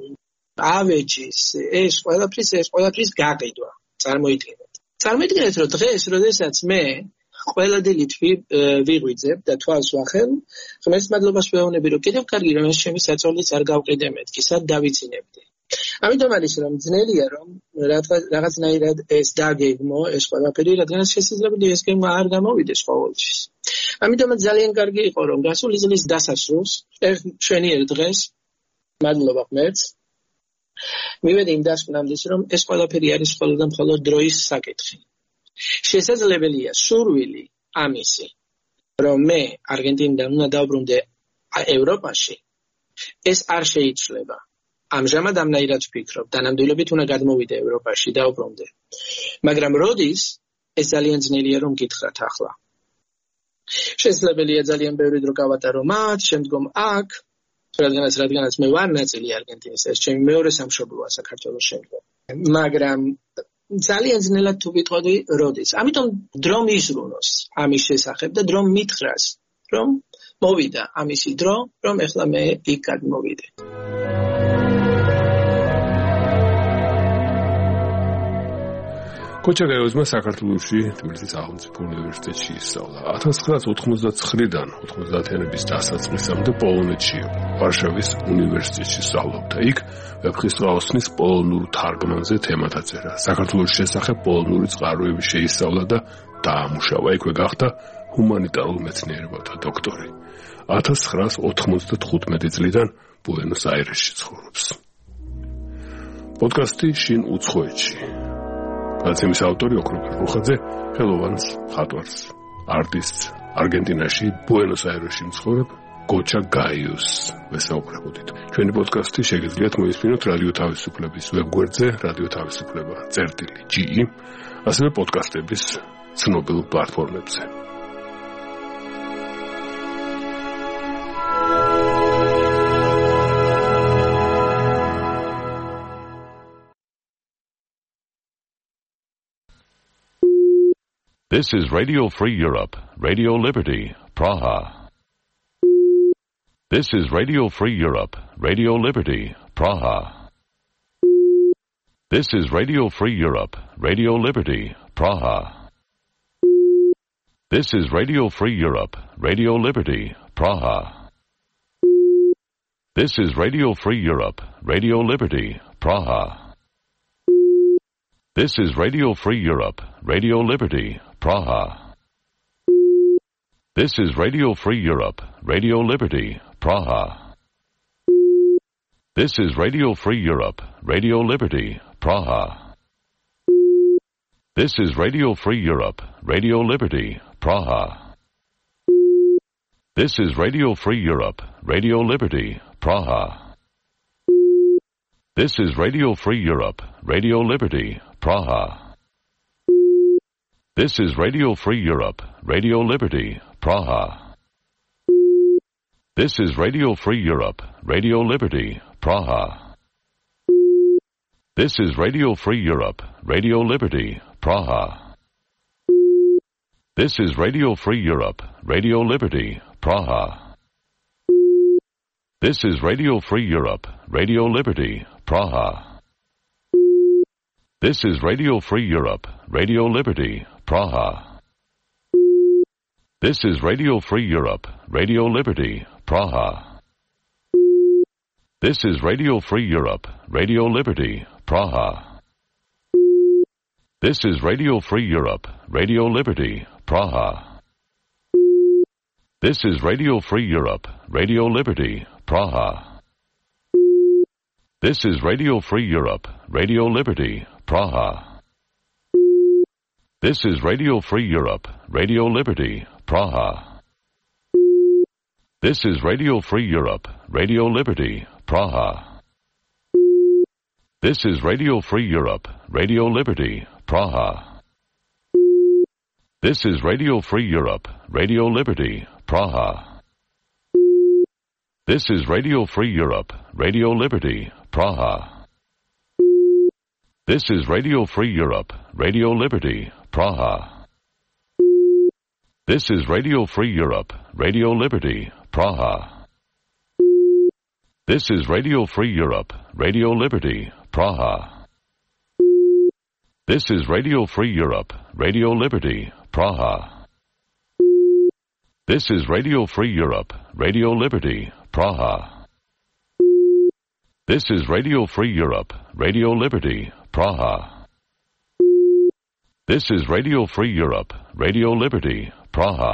ავეჯის, ეს ყველაფრის გაყიდვა. წარმოიდგინეთ, რომ დღეს, როდესაც მე ყველა დილით ვიღვიძებ და თვალს ვახელ, ღმერთს მადლობას ვეუბნები, რომ კიდევ კარგი რომ ეს ჩემი საწოლიც არ გავყიდე მეთქი, სად დავიცინებდი. ამიტომ არის რომ ძნელია რომ რაღაცნაირად ეს დაგეგმო, ეს ყველაფერი, რადგანაც შესაძლებელია ეს გეგმა არ გამოვიდეს ყოველთვის. ამიტომ ძალიან კარგი იყო რომ გასული წლის დასასრულს, შენიერ დღეს, მადლობა ღმერთს, მივედი იმ დასკვნამდე, რომ ეს ყველაფერი არის მხოლოდ და მხოლოდ დროის საკითხი. შესაძლებელია სურვილი ამისი, რომ მე არგენტინიდან უნდა დავბრუნდე ევროპაში, ეს არ შეიცვლება. ამჟამად ამნაირად ვფიქრობ, დანამდვილებით უნდა გადმოვიდე ევროპაში, დავბრუნდე. მაგრამ როდის, ეს ძალიან ძნელია რომ გითხრათ ახლა. შესაძლებელია ძალიან ბევრი დრო გავატარო მათ, შემდგომ აქ, რადგანაც მე ვარ ნაწილი არგენტინის, ეს ჩემი მეორე სამშობლოა საქართველოს შემდგომ. მაგრამ ძალიან ძნელად თუ ვიტყოდი როდის. ამიტომ დრო მიზრუნოს ამის შესახებ და დრო მითხრას, რომ მოვიდა ამისი დრო, რომ ეხლა მე იქ გადმოვიდე. გოჩა გაიუზმა საქართველოში თბილისის სახელმწიფო უნივერსიტეტში ისწავლა. 1999-დან 90-იანების დასაწყისამდე პოლონეთში იყო. ვარშავის უნივერსიტეტში სწავლობდა. იქ ვეფხისტყაოსნის პოლონურ თარგმანზე თემათა წერა. საქართველოს შესახებ პოლონური წყაროები შეისწავლა და დაამუშავა. იქვე გახდა ჰუმანიტარულ მეცნიერებათა დოქტორი. 1995 წლიდან ბუენოს-აირესში ცხოვრობს. პოდკასტი შინ უცხოეთში. გადაცემის ავტორი ოქროპირ რუხაძე, ხელოვანს, მხატვარს, არტისტს, არგენტინაში, ბუენოს-აირესში მცხოვრებ გოჩა გაიუს ვესაუბრებოდით. ჩვენი პოდკასტი შეგიძლიათ მოისმინოთ რადიო თავისუფლების ვებგვერდზე, რადიო თავისუფლება.ge, ასევე პოდკასტების ცნობილ პლატფორმებზე. This is Radio Free Europe, Radio Liberty, Praha. This is Radio Free Europe, Radio Liberty, Praha. This is Radio Free Europe, Radio Liberty, Praha. This is Radio Free Europe, Radio Liberty, Praha. This is Radio Free Europe, Radio Liberty, Praha. This is Radio Free Europe, Radio Liberty, Praha. This is Radio Free Europe, Radio Liberty, Praha. This is Radio Free Europe, Radio Liberty, Praha. This is Radio Free Europe, Radio Liberty, Praha. This is Radio Free Europe, Radio Liberty, Praha. This is Radio Free Europe, Radio Liberty, Praha. This is Radio Free Europe, Radio Liberty, Praha. This is Radio Free Europe, Radio Liberty, Praha. This is Radio Free Europe, Radio Liberty, Praha. This is Radio Free Europe, Radio Liberty, Praha. This is Radio Free Europe, Radio Liberty, Praha. This is Radio Free Europe, Radio Liberty, Praha. This is Radio Free Europe, Radio Liberty, Praha. This is Radio Free Europe, Radio Liberty, Praha. This is Radio Free Europe, Radio Liberty, Praha. This is Radio Free Europe, Radio Liberty, Praha. This is Radio Free Europe, Radio Liberty, Praha. This is Radio Free Europe, Radio Liberty, Praha. This is Radio Free Europe, Radio Liberty, Praha. This is Radio Free Europe, Radio Liberty, Praha. This is Radio Free Europe, Radio Liberty, Praha. This is Radio Free Europe, Radio Liberty, Praha. This is Radio Free Europe, Radio Liberty, Praha. This is Radio Free Europe, Radio Liberty, Praha. This is Radio Free Europe, Radio Liberty, Praha. This is Radio Free Europe, Radio Liberty, Praha. This is Radio Free Europe, Radio Liberty, Praha. This is Radio Free Europe, Radio Liberty, Praha. This is Radio Free Europe, Radio Liberty, Praha.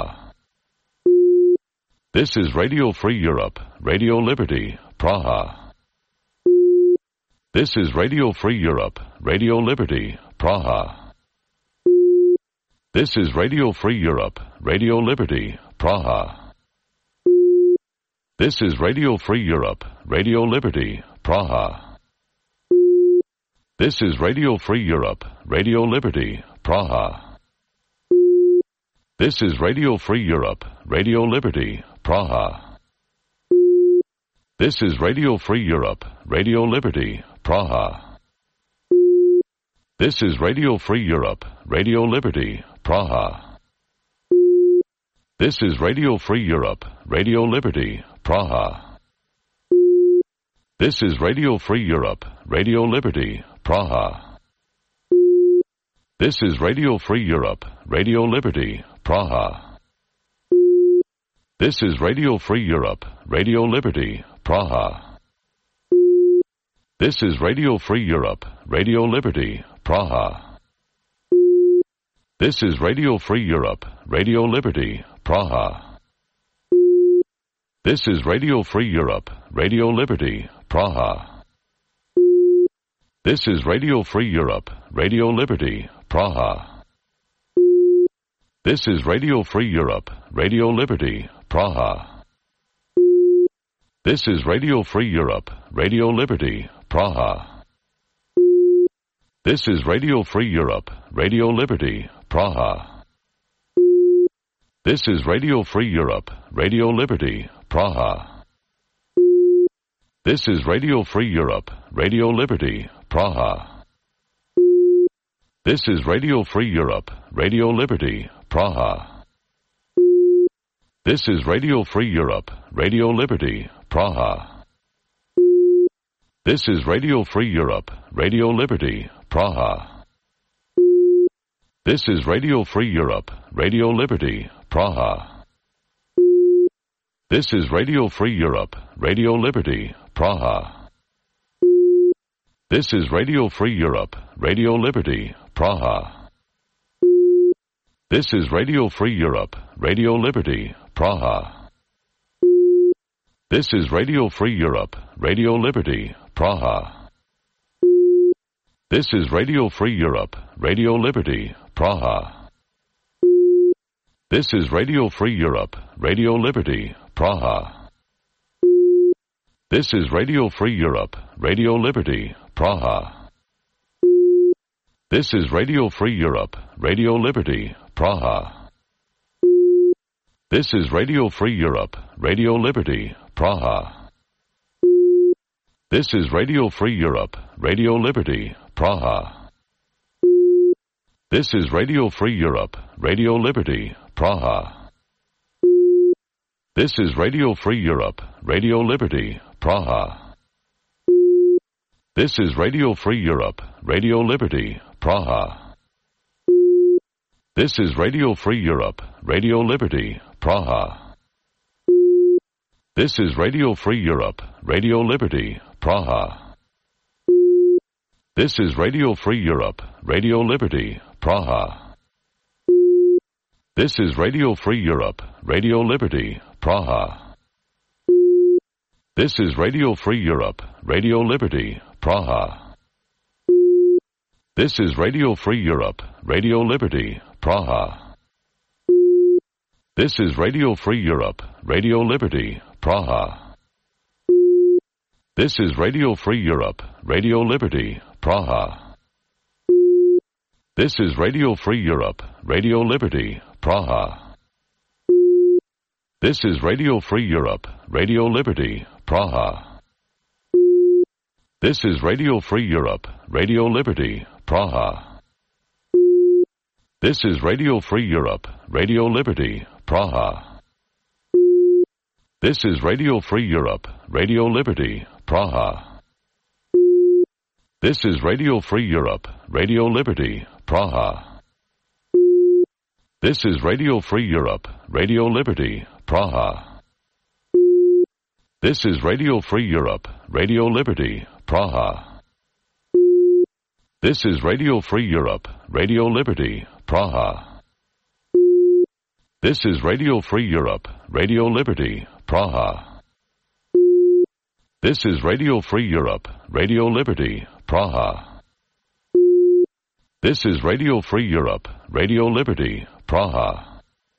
This is Radio Free Europe, Radio Liberty, Praha. This is Radio Free Europe, Radio Liberty, Praha. This is Radio Free Europe, Radio Liberty, Praha. This is Radio Free Europe, Radio Liberty, Praha. This is Radio Free Europe, Radio Liberty, Praha. This is Radio Free Europe, Radio Liberty, Praha. This is Radio Free Europe, Radio Liberty, Praha. This is Radio Free Europe, Radio Liberty, Praha. This is Radio Free Europe, Radio Liberty, Praha. This is Radio Free Europe, Radio Liberty, Praha. This is Radio Free Europe, Radio Liberty, Praha. This is Radio Free Europe, Radio Liberty, Praha. This is Radio Free Europe, Radio Liberty, Praha. This is Radio Free Europe, Radio Liberty, Praha. This is Radio Free Europe, Radio Liberty, Praha. This is Radio Free Europe, Radio Liberty, Praha. This is Radio Free Europe, Radio Liberty, Praha. This is Radio Free Europe, Radio Liberty, Praha. This is Radio Free Europe, Radio Liberty, Praha. This is Radio Free Europe, Radio Liberty, Praha. This is Radio Free Europe, Radio Liberty, Praha. This is Radio Free Europe, Radio Liberty, Praha. This is Radio Free Europe, Radio Liberty, Praha. This is Radio Free Europe, Radio Liberty, Praha. This is Radio Free Europe, Radio Liberty, Praha. This is Radio Free Europe, Radio Liberty, Praha. This is Radio Free Europe, Radio Liberty, Praha. This is Radio Free Europe, Radio Liberty, Praha. This is Radio Free Europe, Radio Liberty, Praha. This is Radio Free Europe, Radio Liberty, Praha. This is Radio Free Europe, Radio Liberty, Praha. This is Radio Free Europe, Radio Liberty, Praha. This is Radio Free Europe, Radio Liberty, Praha. This is Radio Free Europe, Radio Liberty, Praha. This is Radio Free Europe, Radio Liberty, Praha. This is Radio Free Europe, Radio Liberty, Praha. This is Radio Free Europe, Radio Liberty, Praha. This is Radio Free Europe, Radio Liberty, Praha. This is Radio Free Europe, Radio Liberty, Praha. This is Radio Free Europe, Radio Liberty, Praha. This is Radio Free Europe, Radio Liberty, Praha. This is Radio Free Europe, Radio Liberty, Praha. This is Radio Free Europe, Radio Liberty, Praha. This is Radio Free Europe, Radio Liberty, Praha. This is Radio Free Europe, Radio Liberty, Praha. This is Radio Free Europe, Radio Liberty, Praha. This is Radio Free Europe, Radio Liberty, Praha. This is Radio Free Europe, Radio Liberty, Praha. This is Radio Free Europe, Radio Liberty, Praha. This is Radio Free Europe, Radio Liberty, Praha. This is Radio Free Europe, Radio Liberty, Praha. This is Radio Free Europe, Radio Liberty, Praha. This is Radio Free Europe, Radio Liberty, Praha. This is Radio Free Europe, Radio Liberty, Praha. This is Radio Free Europe, Radio Liberty, Praha. This is Radio Free Europe, Radio Liberty, Praha. This is Radio Free Europe, Radio Liberty, Praha. This is Radio Free Europe, Radio Liberty, Praha.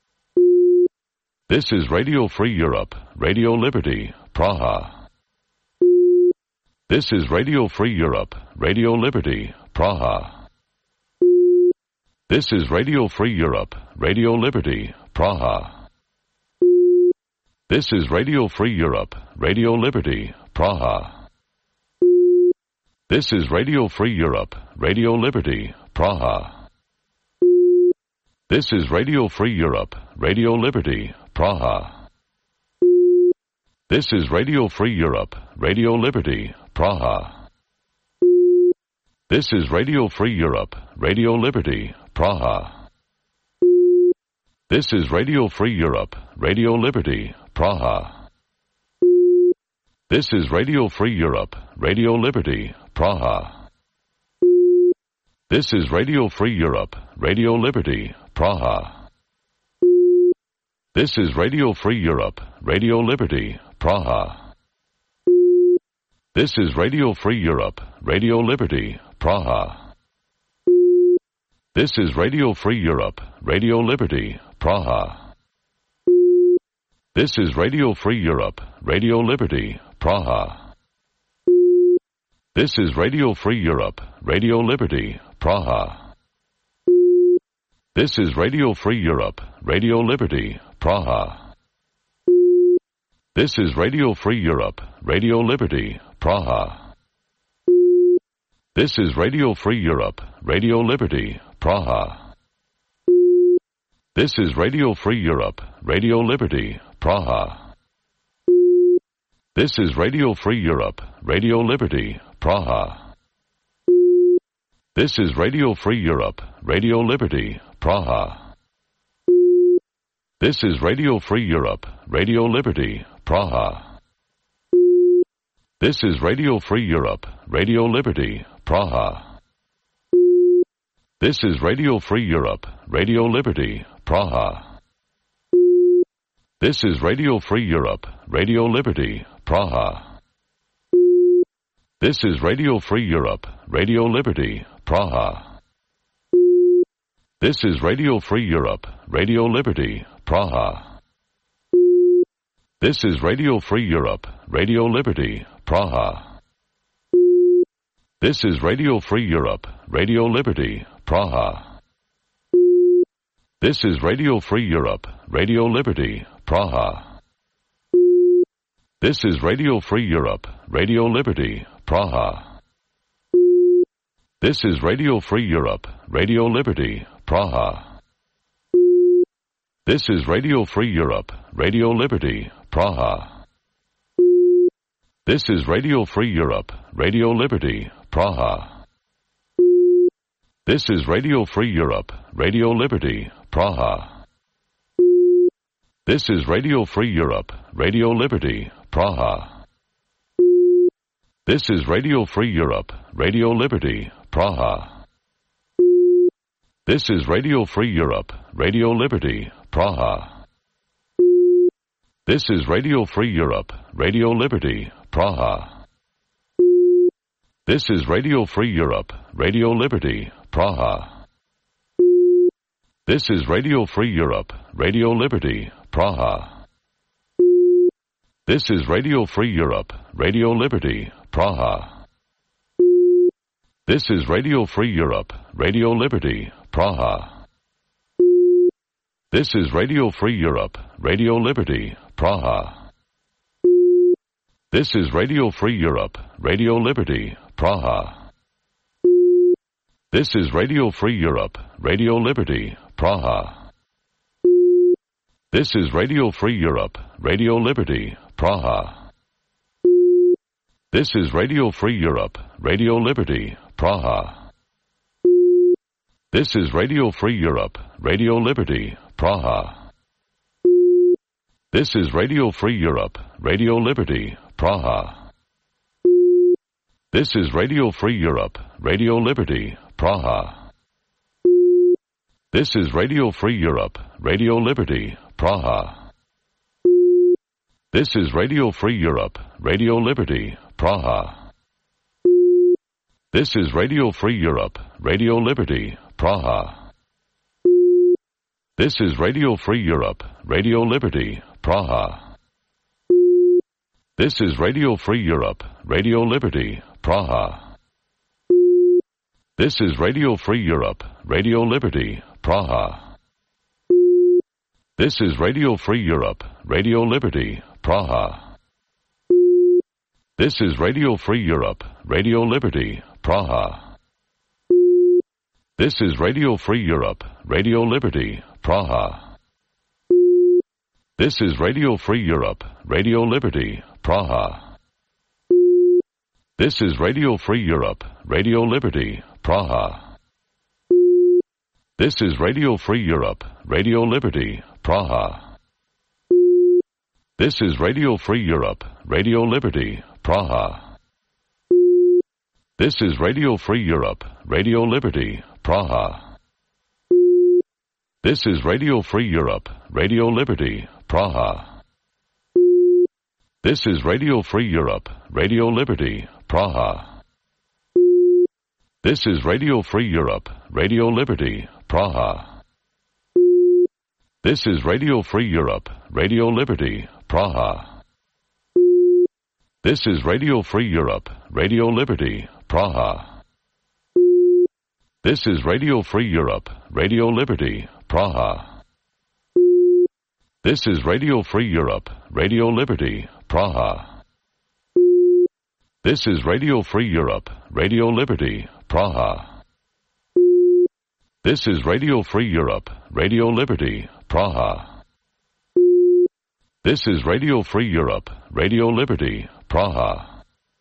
This is Radio Free Europe, Radio Liberty, Praha. This is Radio Free Europe, Radio Liberty, Praha. This is Radio Free Europe, Radio Liberty, Praha. This is Radio Free Europe, Radio Liberty, Praha. This is Radio Free Europe, Radio Liberty, Praha. This is Radio Free Europe, Radio Liberty, Praha. This is Radio Free Europe, Radio Liberty, Praha. This is Radio Free Europe, Radio Liberty, Praha. This is Radio Free Europe, Radio Liberty, Praha. This is Radio Free Europe, Radio Liberty, Praha. This is Radio Free Europe, Radio Liberty, Praha. This is Radio Free Europe, Radio Liberty, Praha. This is Radio Free Europe, Radio Liberty, Praha. This is Radio Free Europe, Radio Liberty, Praha. This is Radio Free Europe, Radio Liberty, Praha. This is Radio Free Europe, Radio Liberty, Praha. This is Radio Free Europe, Radio Liberty, Praha. This is Radio Free Europe, Radio Liberty, Praha. This is Radio Free Europe, Radio Liberty, Praha. This is Radio Free Europe, Radio Liberty, Praha. This is Radio Free Europe, Radio Liberty, Praha. This is Radio Free Europe, Radio Liberty, Praha. This is Radio Free Europe, Radio Liberty, Praha. This is Radio Free Europe, Radio Liberty, Praha. This is Radio Free Europe, Radio Liberty, Praha. This is Radio Free Europe, Radio Liberty, Praha. This is Radio Free Europe, Radio Liberty, Praha. This is Radio Free Europe, Radio Liberty, Praha. This is Radio Free Europe, Radio Liberty, Praha. This is Radio Free Europe, Radio Liberty, Praha. This is Radio Free Europe, Radio Liberty, Praha. This is Radio Free Europe, Radio Liberty, Praha. This is Radio Free Europe, Radio Liberty, Praha. This is Radio Free Europe, Radio Liberty, Praha. This is Radio Free Europe, Radio Liberty, Praha. This is Radio Free Europe, Radio Liberty, Praha. This is Radio Free Europe, Radio Liberty, Praha. This is Radio Free Europe, Radio Liberty, Praha. This is Radio Free Europe, Radio Liberty, Praha. This is Radio Free Europe, Radio Liberty, Praha. This is Radio Free Europe, Radio Liberty, Praha. This is Radio Free Europe, Radio Liberty, Praha. This is Radio Free Europe, Radio Liberty, Praha. This is Radio Free Europe, Radio Liberty, Praha. This is Radio Free Europe, Radio Liberty, Praha. This is Radio Free Europe, Radio Liberty, Praha. This is Radio Free Europe, Radio Liberty, Praha. This is Radio Free Europe, Radio Liberty, Praha. This is Radio Free Europe, Radio Liberty, Praha. This is Radio Free Europe, Radio Liberty, Praha. This is Radio Free Europe, Radio Liberty, Praha. This is Radio Free Europe, Radio Liberty, Praha. This is Radio Free Europe, Radio Liberty, Praha. This is Radio Free Europe, Radio Liberty, Praha. This is Radio Free Europe, Radio Liberty, Praha. This is Radio Free Europe, Radio Liberty, Praha. This is Radio Free Europe, Radio Liberty, Praha. This is Radio Free Europe, Radio Liberty, Praha. This is Radio Free Europe, Radio Liberty, Praha. This is Radio Free Europe, Radio Liberty, Praha. This is Radio Free Europe, Radio Liberty, Praha. This is Radio Free Europe, Radio Liberty, Praha. This is Radio Free Europe, Radio Liberty, Praha. This is Radio Free Europe, Radio Liberty, Praha. This is Radio Free Europe, Radio Liberty, Praha. This is Radio Free Europe, Radio Liberty, Praha. This is Radio Free Europe, Radio Liberty, Praha. This is Radio Free Europe, Radio Liberty, Praha. This is Radio Free Europe, Radio Liberty, Praha. This is Radio Free Europe, Radio Liberty, Praha. This is Radio Free Europe, Radio Liberty, Praha. This is Radio Free Europe, Radio Liberty, Praha. This is Radio Free Europe, Radio Liberty, Praha. This is Radio Free Europe, Radio Liberty, Praha. This is Radio Free Europe, Radio Liberty, Praha. This is Radio Free Europe, Radio Liberty, Praha.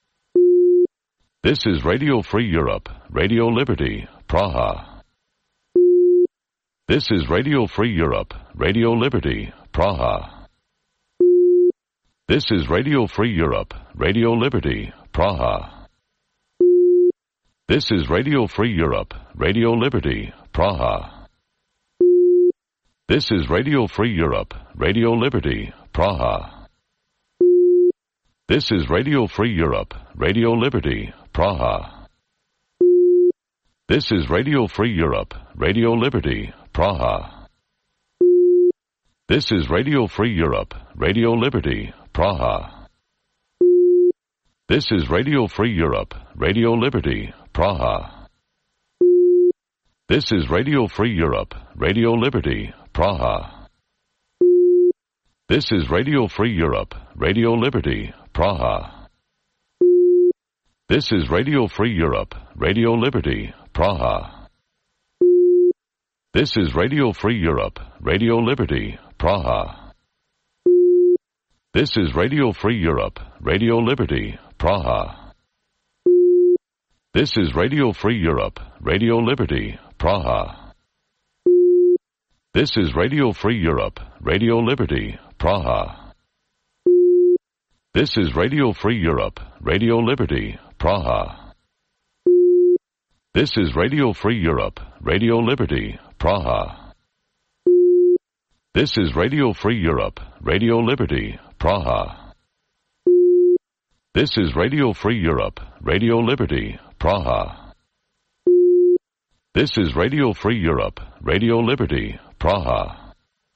This is Radio Free Europe, Radio Liberty, Praha. This is Radio Free Europe, Radio Liberty, Praha. This is Radio Free Europe, Radio Liberty, Praha. This is Radio Free Europe, Radio Liberty, Praha. This is Radio Free Europe, Radio Liberty, Praha. This is Radio Free Europe, Radio Liberty, Praha. This is Radio Free Europe, Radio Liberty, Praha. This is Radio Free Europe, Radio Liberty, Praha. This is Radio Free Europe, Radio Liberty, Praha. This is Radio Free Europe, Radio Liberty, Praha. This is Radio Free Europe, Radio Liberty, Praha. This is Radio Free Europe, Radio Liberty, Praha. This is Radio Free Europe, Radio Liberty, Praha. This is Radio Free Europe, Radio Liberty, Praha. This is Radio Free Europe, Radio Liberty, Praha. This is Radio Free Europe, Radio Liberty, Praha. This is Radio Free Europe, Radio Liberty, Praha. This is Radio Free Europe, Radio Liberty, Praha. This is Radio Free Europe, Radio Liberty, Praha. This is Radio Free Europe, Radio Liberty, Praha. This is Radio Free Europe, Radio Liberty, Praha.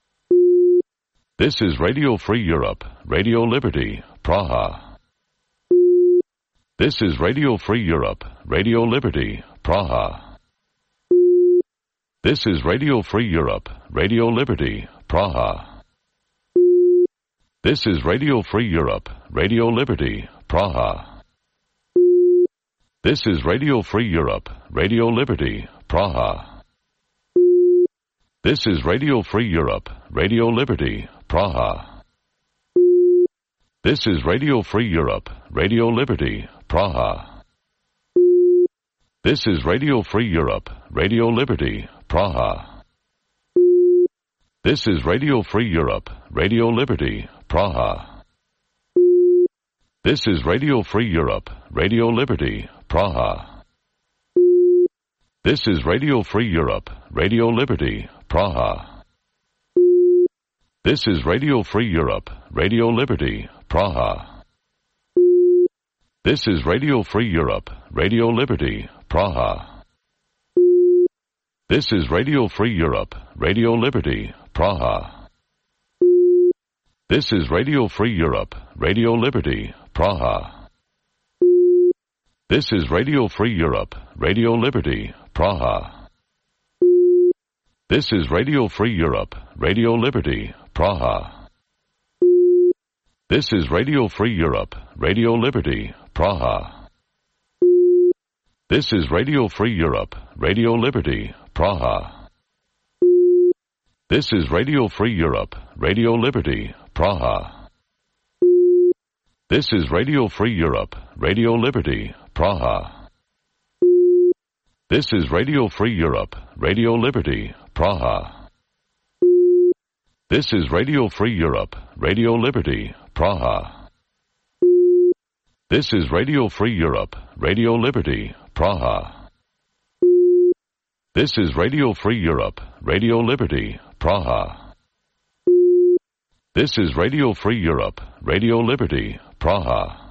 This is Radio Free Europe, Radio Liberty, Praha. This is Radio Free Europe, Radio Liberty, Praha. This is Radio Free Europe, Radio Liberty, Praha. This is Radio Free Europe, Radio Liberty, Praha. This is Radio Free Europe, Radio Liberty, Praha. This is Radio Free Europe, Radio Liberty, Praha. This is Radio Free Europe, Radio Liberty, Praha. This is Radio Free Europe, Radio Liberty, Praha. This is Radio Free Europe, Radio Liberty, Praha. This is Radio Free Europe, Radio Liberty, Praha. This is Radio Free Europe, Radio Liberty, Praha. This is Radio Free Europe, Radio Liberty, Praha. This is Radio Free Europe, Radio Liberty, Praha. This is Radio Free Europe, Radio Liberty, Praha. This is Radio Free Europe, Radio Liberty, Praha. This is Radio Free Europe, Radio Liberty, Praha. This is Radio Free Europe, Radio Liberty, Praha. This is Radio Free Europe, Radio Liberty, Praha. This is Radio Free Europe, Radio Liberty, Praha. This is Radio Free Europe, Radio Liberty, Praha. This is Radio Free Europe, Radio Liberty, Praha. This is Radio Free Europe, Radio Liberty, Praha. This is Radio Free Europe, Radio Liberty, Praha. This is Radio Free Europe, Radio Liberty, Praha. This is Radio Free Europe, Radio Liberty, Praha. This is Radio Free Europe, Radio Liberty, Praha.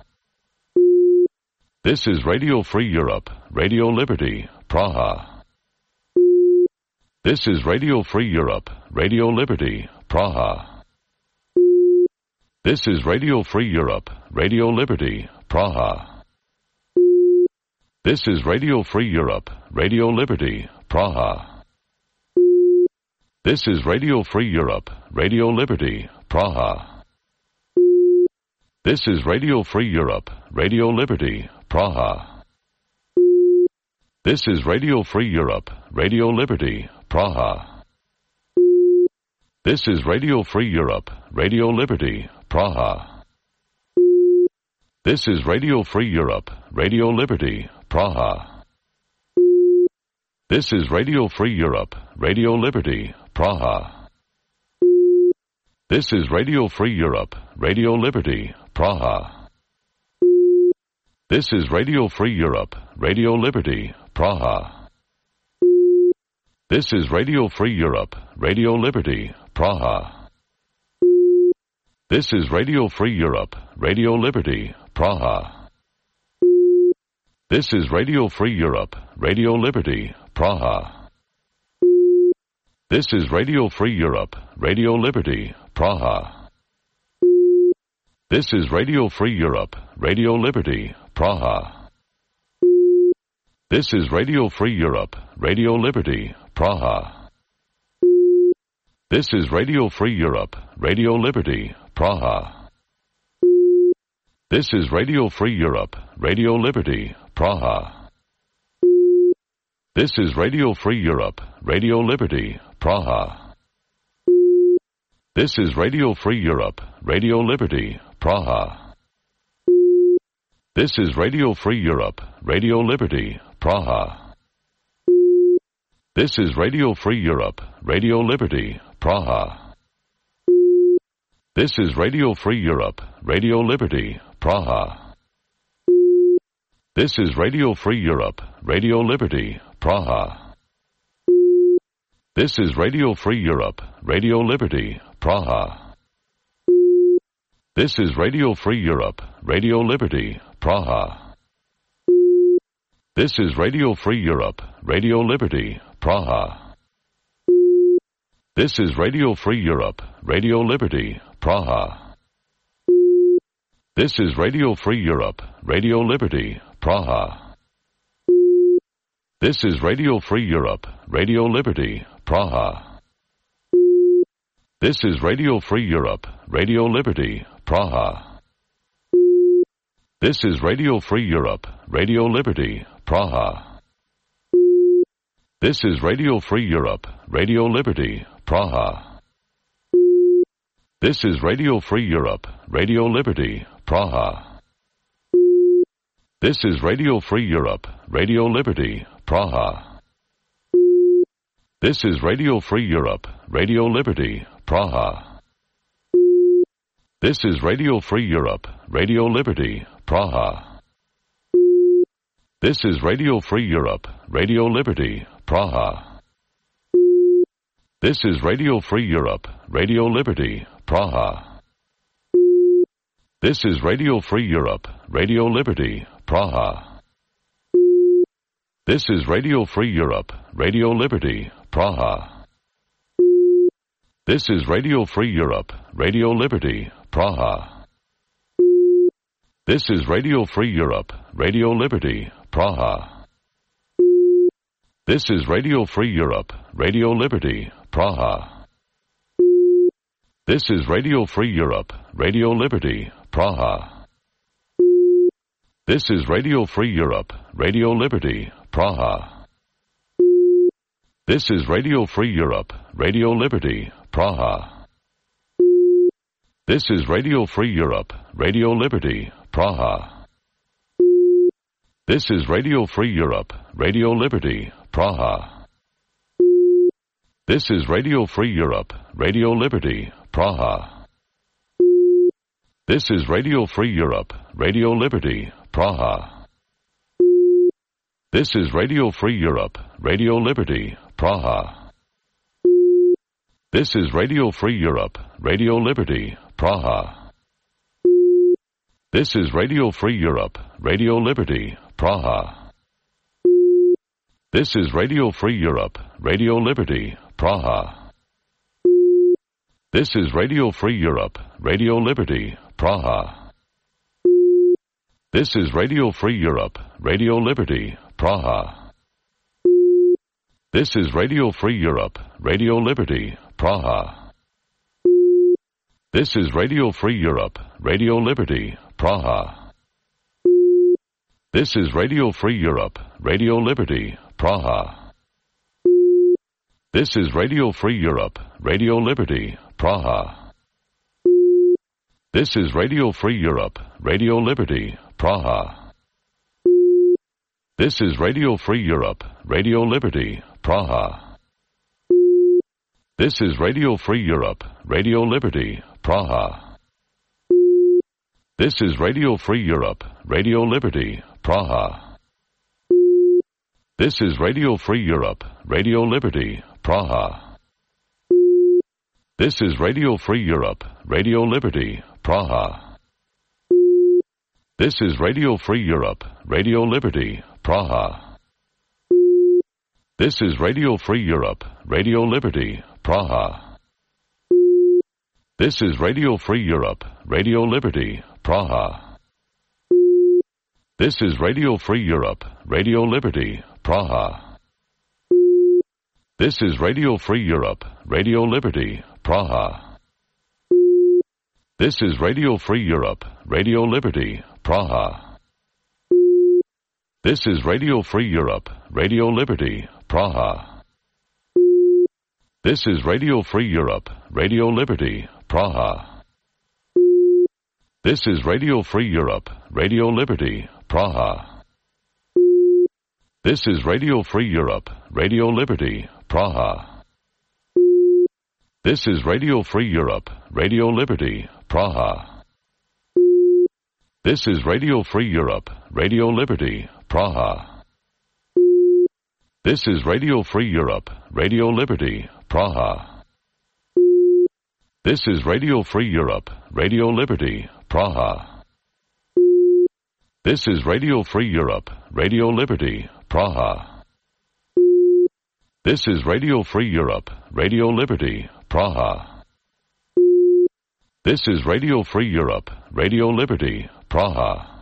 This is Radio Free Europe, Radio Liberty, Praha. This is Radio Free Europe, Radio Liberty, Praha. This is Radio Free Europe, Radio Liberty, Praha. This is Radio Free Europe, Radio Liberty, Praha. This is Radio Free Europe, Radio Liberty, Praha. This is Radio Free Europe, Radio Liberty, Praha. This is Radio Free Europe, Radio Liberty, Praha. This is Radio Free Europe, Radio Liberty, Praha. This is Radio Free Europe, Radio Liberty, Praha. This is Radio Free Europe, Radio Liberty, Praha. This is Radio Free Europe, Radio Liberty, Praha. This is Radio Free Europe, Radio Liberty, Praha. This is Radio Free Europe, Radio Liberty, Praha. This is Radio Free Europe, Radio Liberty, Praha. This is Radio Free Europe, Radio Liberty, Praha. This is Radio Free Europe, Radio Liberty, Praha. This is Radio Free Europe, Radio Liberty, Praha. This is Radio Free Europe, Radio Liberty, Praha. This is Radio Free Europe, Radio Liberty, Praha. This is Radio Free Europe, Radio Liberty, Praha. This is Radio Free Europe, Radio Liberty, Praha. This is Radio Free Europe, Radio Liberty, Praha. This is Radio Free Europe, Radio Liberty, Praha. This is Radio Free Europe, Radio Liberty, Praha. This is Radio Free Europe, Radio Liberty, Praha. This is Radio Free Europe, Radio Liberty, Praha. This is Radio Free Europe, Radio Liberty, Praha. This is Radio Free Europe, Radio Liberty, Praha. This is Radio Free Europe, Radio Liberty, Praha. This is Radio Free Europe, Radio Liberty, Praha. This is Radio Free Europe, Radio Liberty, Praha. This is Radio Free Europe, Radio Liberty, Praha. This is Radio Free Europe, Radio Liberty, Praha. This is Radio Free Europe, Radio Liberty, Praha. This is Radio Free Europe, Radio Liberty, Praha. This is Radio Free Europe, Radio Liberty, Praha. This is Radio Free Europe, Radio Liberty, Praha. This is Radio Free Europe, Radio Liberty, Praha. This is Radio Free Europe, Radio Liberty, Praha. This is Radio Free Europe, Radio Liberty, Praha. This is Radio Free Europe, Radio Liberty, Praha. This is Radio Free Europe, Radio Liberty, Praha. This is Radio Free Europe, Radio Liberty, Praha. This is Radio Free Europe, Radio Liberty, Praha. This is Radio Free Europe, Radio Liberty, Praha. This is Radio Free Europe, Radio Liberty, Praha. This is Radio Free Europe, Radio Liberty, Praha. This is Radio Free Europe, Radio Liberty, Praha. This is Radio Free Europe, Radio Liberty, Praha. This is Radio Free Europe, Radio Liberty, Praha. This is Radio Free Europe, Radio Liberty, Praha. This is Radio Free Europe, Radio Liberty, Praha. This is Radio Free Europe, Radio Liberty, Praha. This is Radio Free Europe, Radio Liberty, Praha. This is Radio Free Europe, Radio Liberty, Praha. This is Radio Free Europe, Radio Liberty, Praha. This is Radio Free Europe, Radio Liberty, Praha. This is Radio Free Europe, Radio Liberty, Praha. This is Radio Free Europe, Radio Liberty, Praha. This is Radio Free Europe, Radio Liberty, Praha. This is Radio Free Europe, Radio Liberty, Praha. This is Radio Free Europe, Radio Liberty, Praha. This is Radio Free Europe, Radio Liberty, Praha. This is Radio Free Europe, Radio Liberty, Praha. This is Radio Free Europe, Radio Liberty, Praha. This is Radio Free Europe, Radio Liberty, Praha. This is Radio Free Europe, Radio Liberty, Praha. This is Radio Free Europe, Radio Liberty, Praha. This is Radio Free Europe, Radio Liberty, Praha. This is Radio Free Europe, Radio Liberty, Praha. This is Radio Free Europe, Radio Liberty, Praha. This is Radio Free Europe, Radio Liberty, Praha. This is Radio Free Europe, Radio Liberty, Praha. This is Radio Free Europe, Radio Liberty, Praha. This is Radio Free Europe, Radio Liberty, Praha. This is Radio Free Europe, Radio Liberty, Praha. This is Radio Free Europe, Radio Liberty, Praha. This is Radio Free Europe, Radio Liberty, Praha. This is Radio Free Europe, Radio Liberty, Praha. This is Radio Free Europe, Radio Liberty, Praha. This is Radio Free Europe, Radio Liberty, Praha. This is Radio Free Europe, Radio Liberty, Praha. This is Radio Free Europe, Radio Liberty, Praha. This is Radio Free Europe, Radio Liberty, Praha. This is Radio Free Europe, Radio Liberty, Praha. This is Radio Free Europe, Radio Liberty, Praha.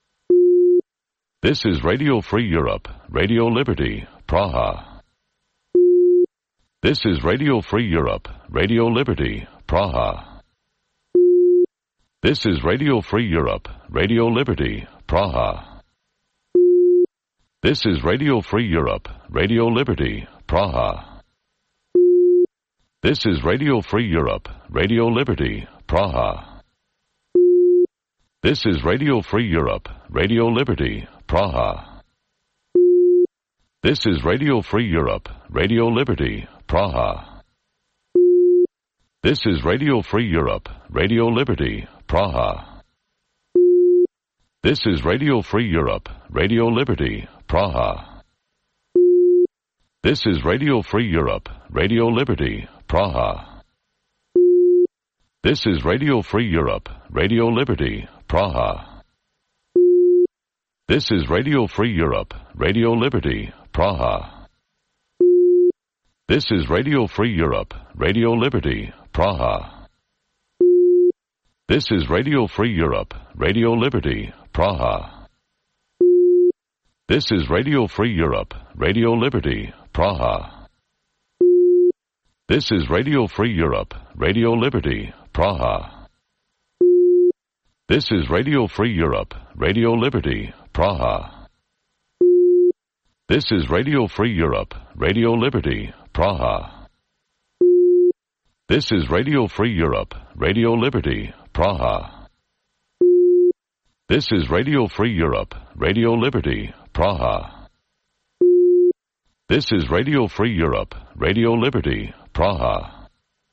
This is Radio Free Europe, Radio Liberty, Praha. This is Radio Free Europe, Radio Liberty, Praha. This is Radio Free Europe, Radio Liberty, Praha. This is Radio Free Europe, Radio Liberty, Praha. This is Radio Free Europe, Radio Liberty, Praha. This is Radio Free Europe, Radio Liberty, Praha. This is Radio Free Europe, Radio Liberty, Praha. This is Radio Free Europe, Radio Liberty, Praha. This is Radio Free Europe, Radio Liberty, Praha. This is Radio Free Europe, Radio Liberty, Praha. This is Radio Free Europe, Radio Liberty, Praha. This is Radio Free Europe, Radio Liberty, Praha. This is Radio Free Europe, Radio Liberty, Praha. This is Radio Free Europe, Radio Liberty, Praha. This is Radio Free Europe, Radio Liberty, Praha. This is Radio Free Europe, Radio Liberty, Praha. This is Radio Free Europe, Radio Liberty, Praha. This is Radio Free Europe, Radio Liberty, Praha. This is Radio Free Europe, Radio Liberty, Praha. This is Radio Free Europe, Radio Liberty, Praha. This is Radio Free Europe, Radio Liberty, Praha.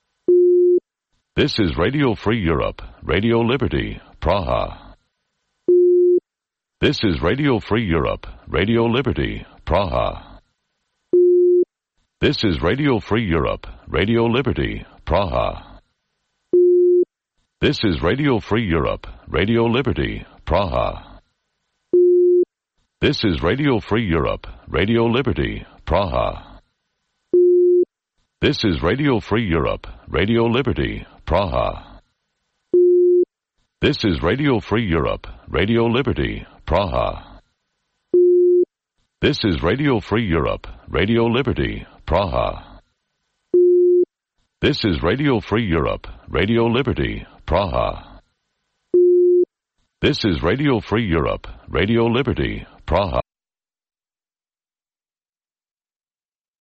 This is Radio Free Europe, Radio Liberty, Praha. This is Radio Free Europe, Radio Liberty, Praha. This is Radio Free Europe, Radio Liberty, Praha. This is Radio Free Europe, Radio Liberty, Praha. This is Radio Free Europe, Radio Liberty, Praha. This is Radio Free Europe, Radio Liberty, Praha. This is Radio Free Europe, Radio Liberty, Praha. This is Radio Free Europe, Radio Liberty, Praha. This is Radio Free Europe, Radio Liberty, Praha. This is Radio Free Europe, Radio Liberty, Praha.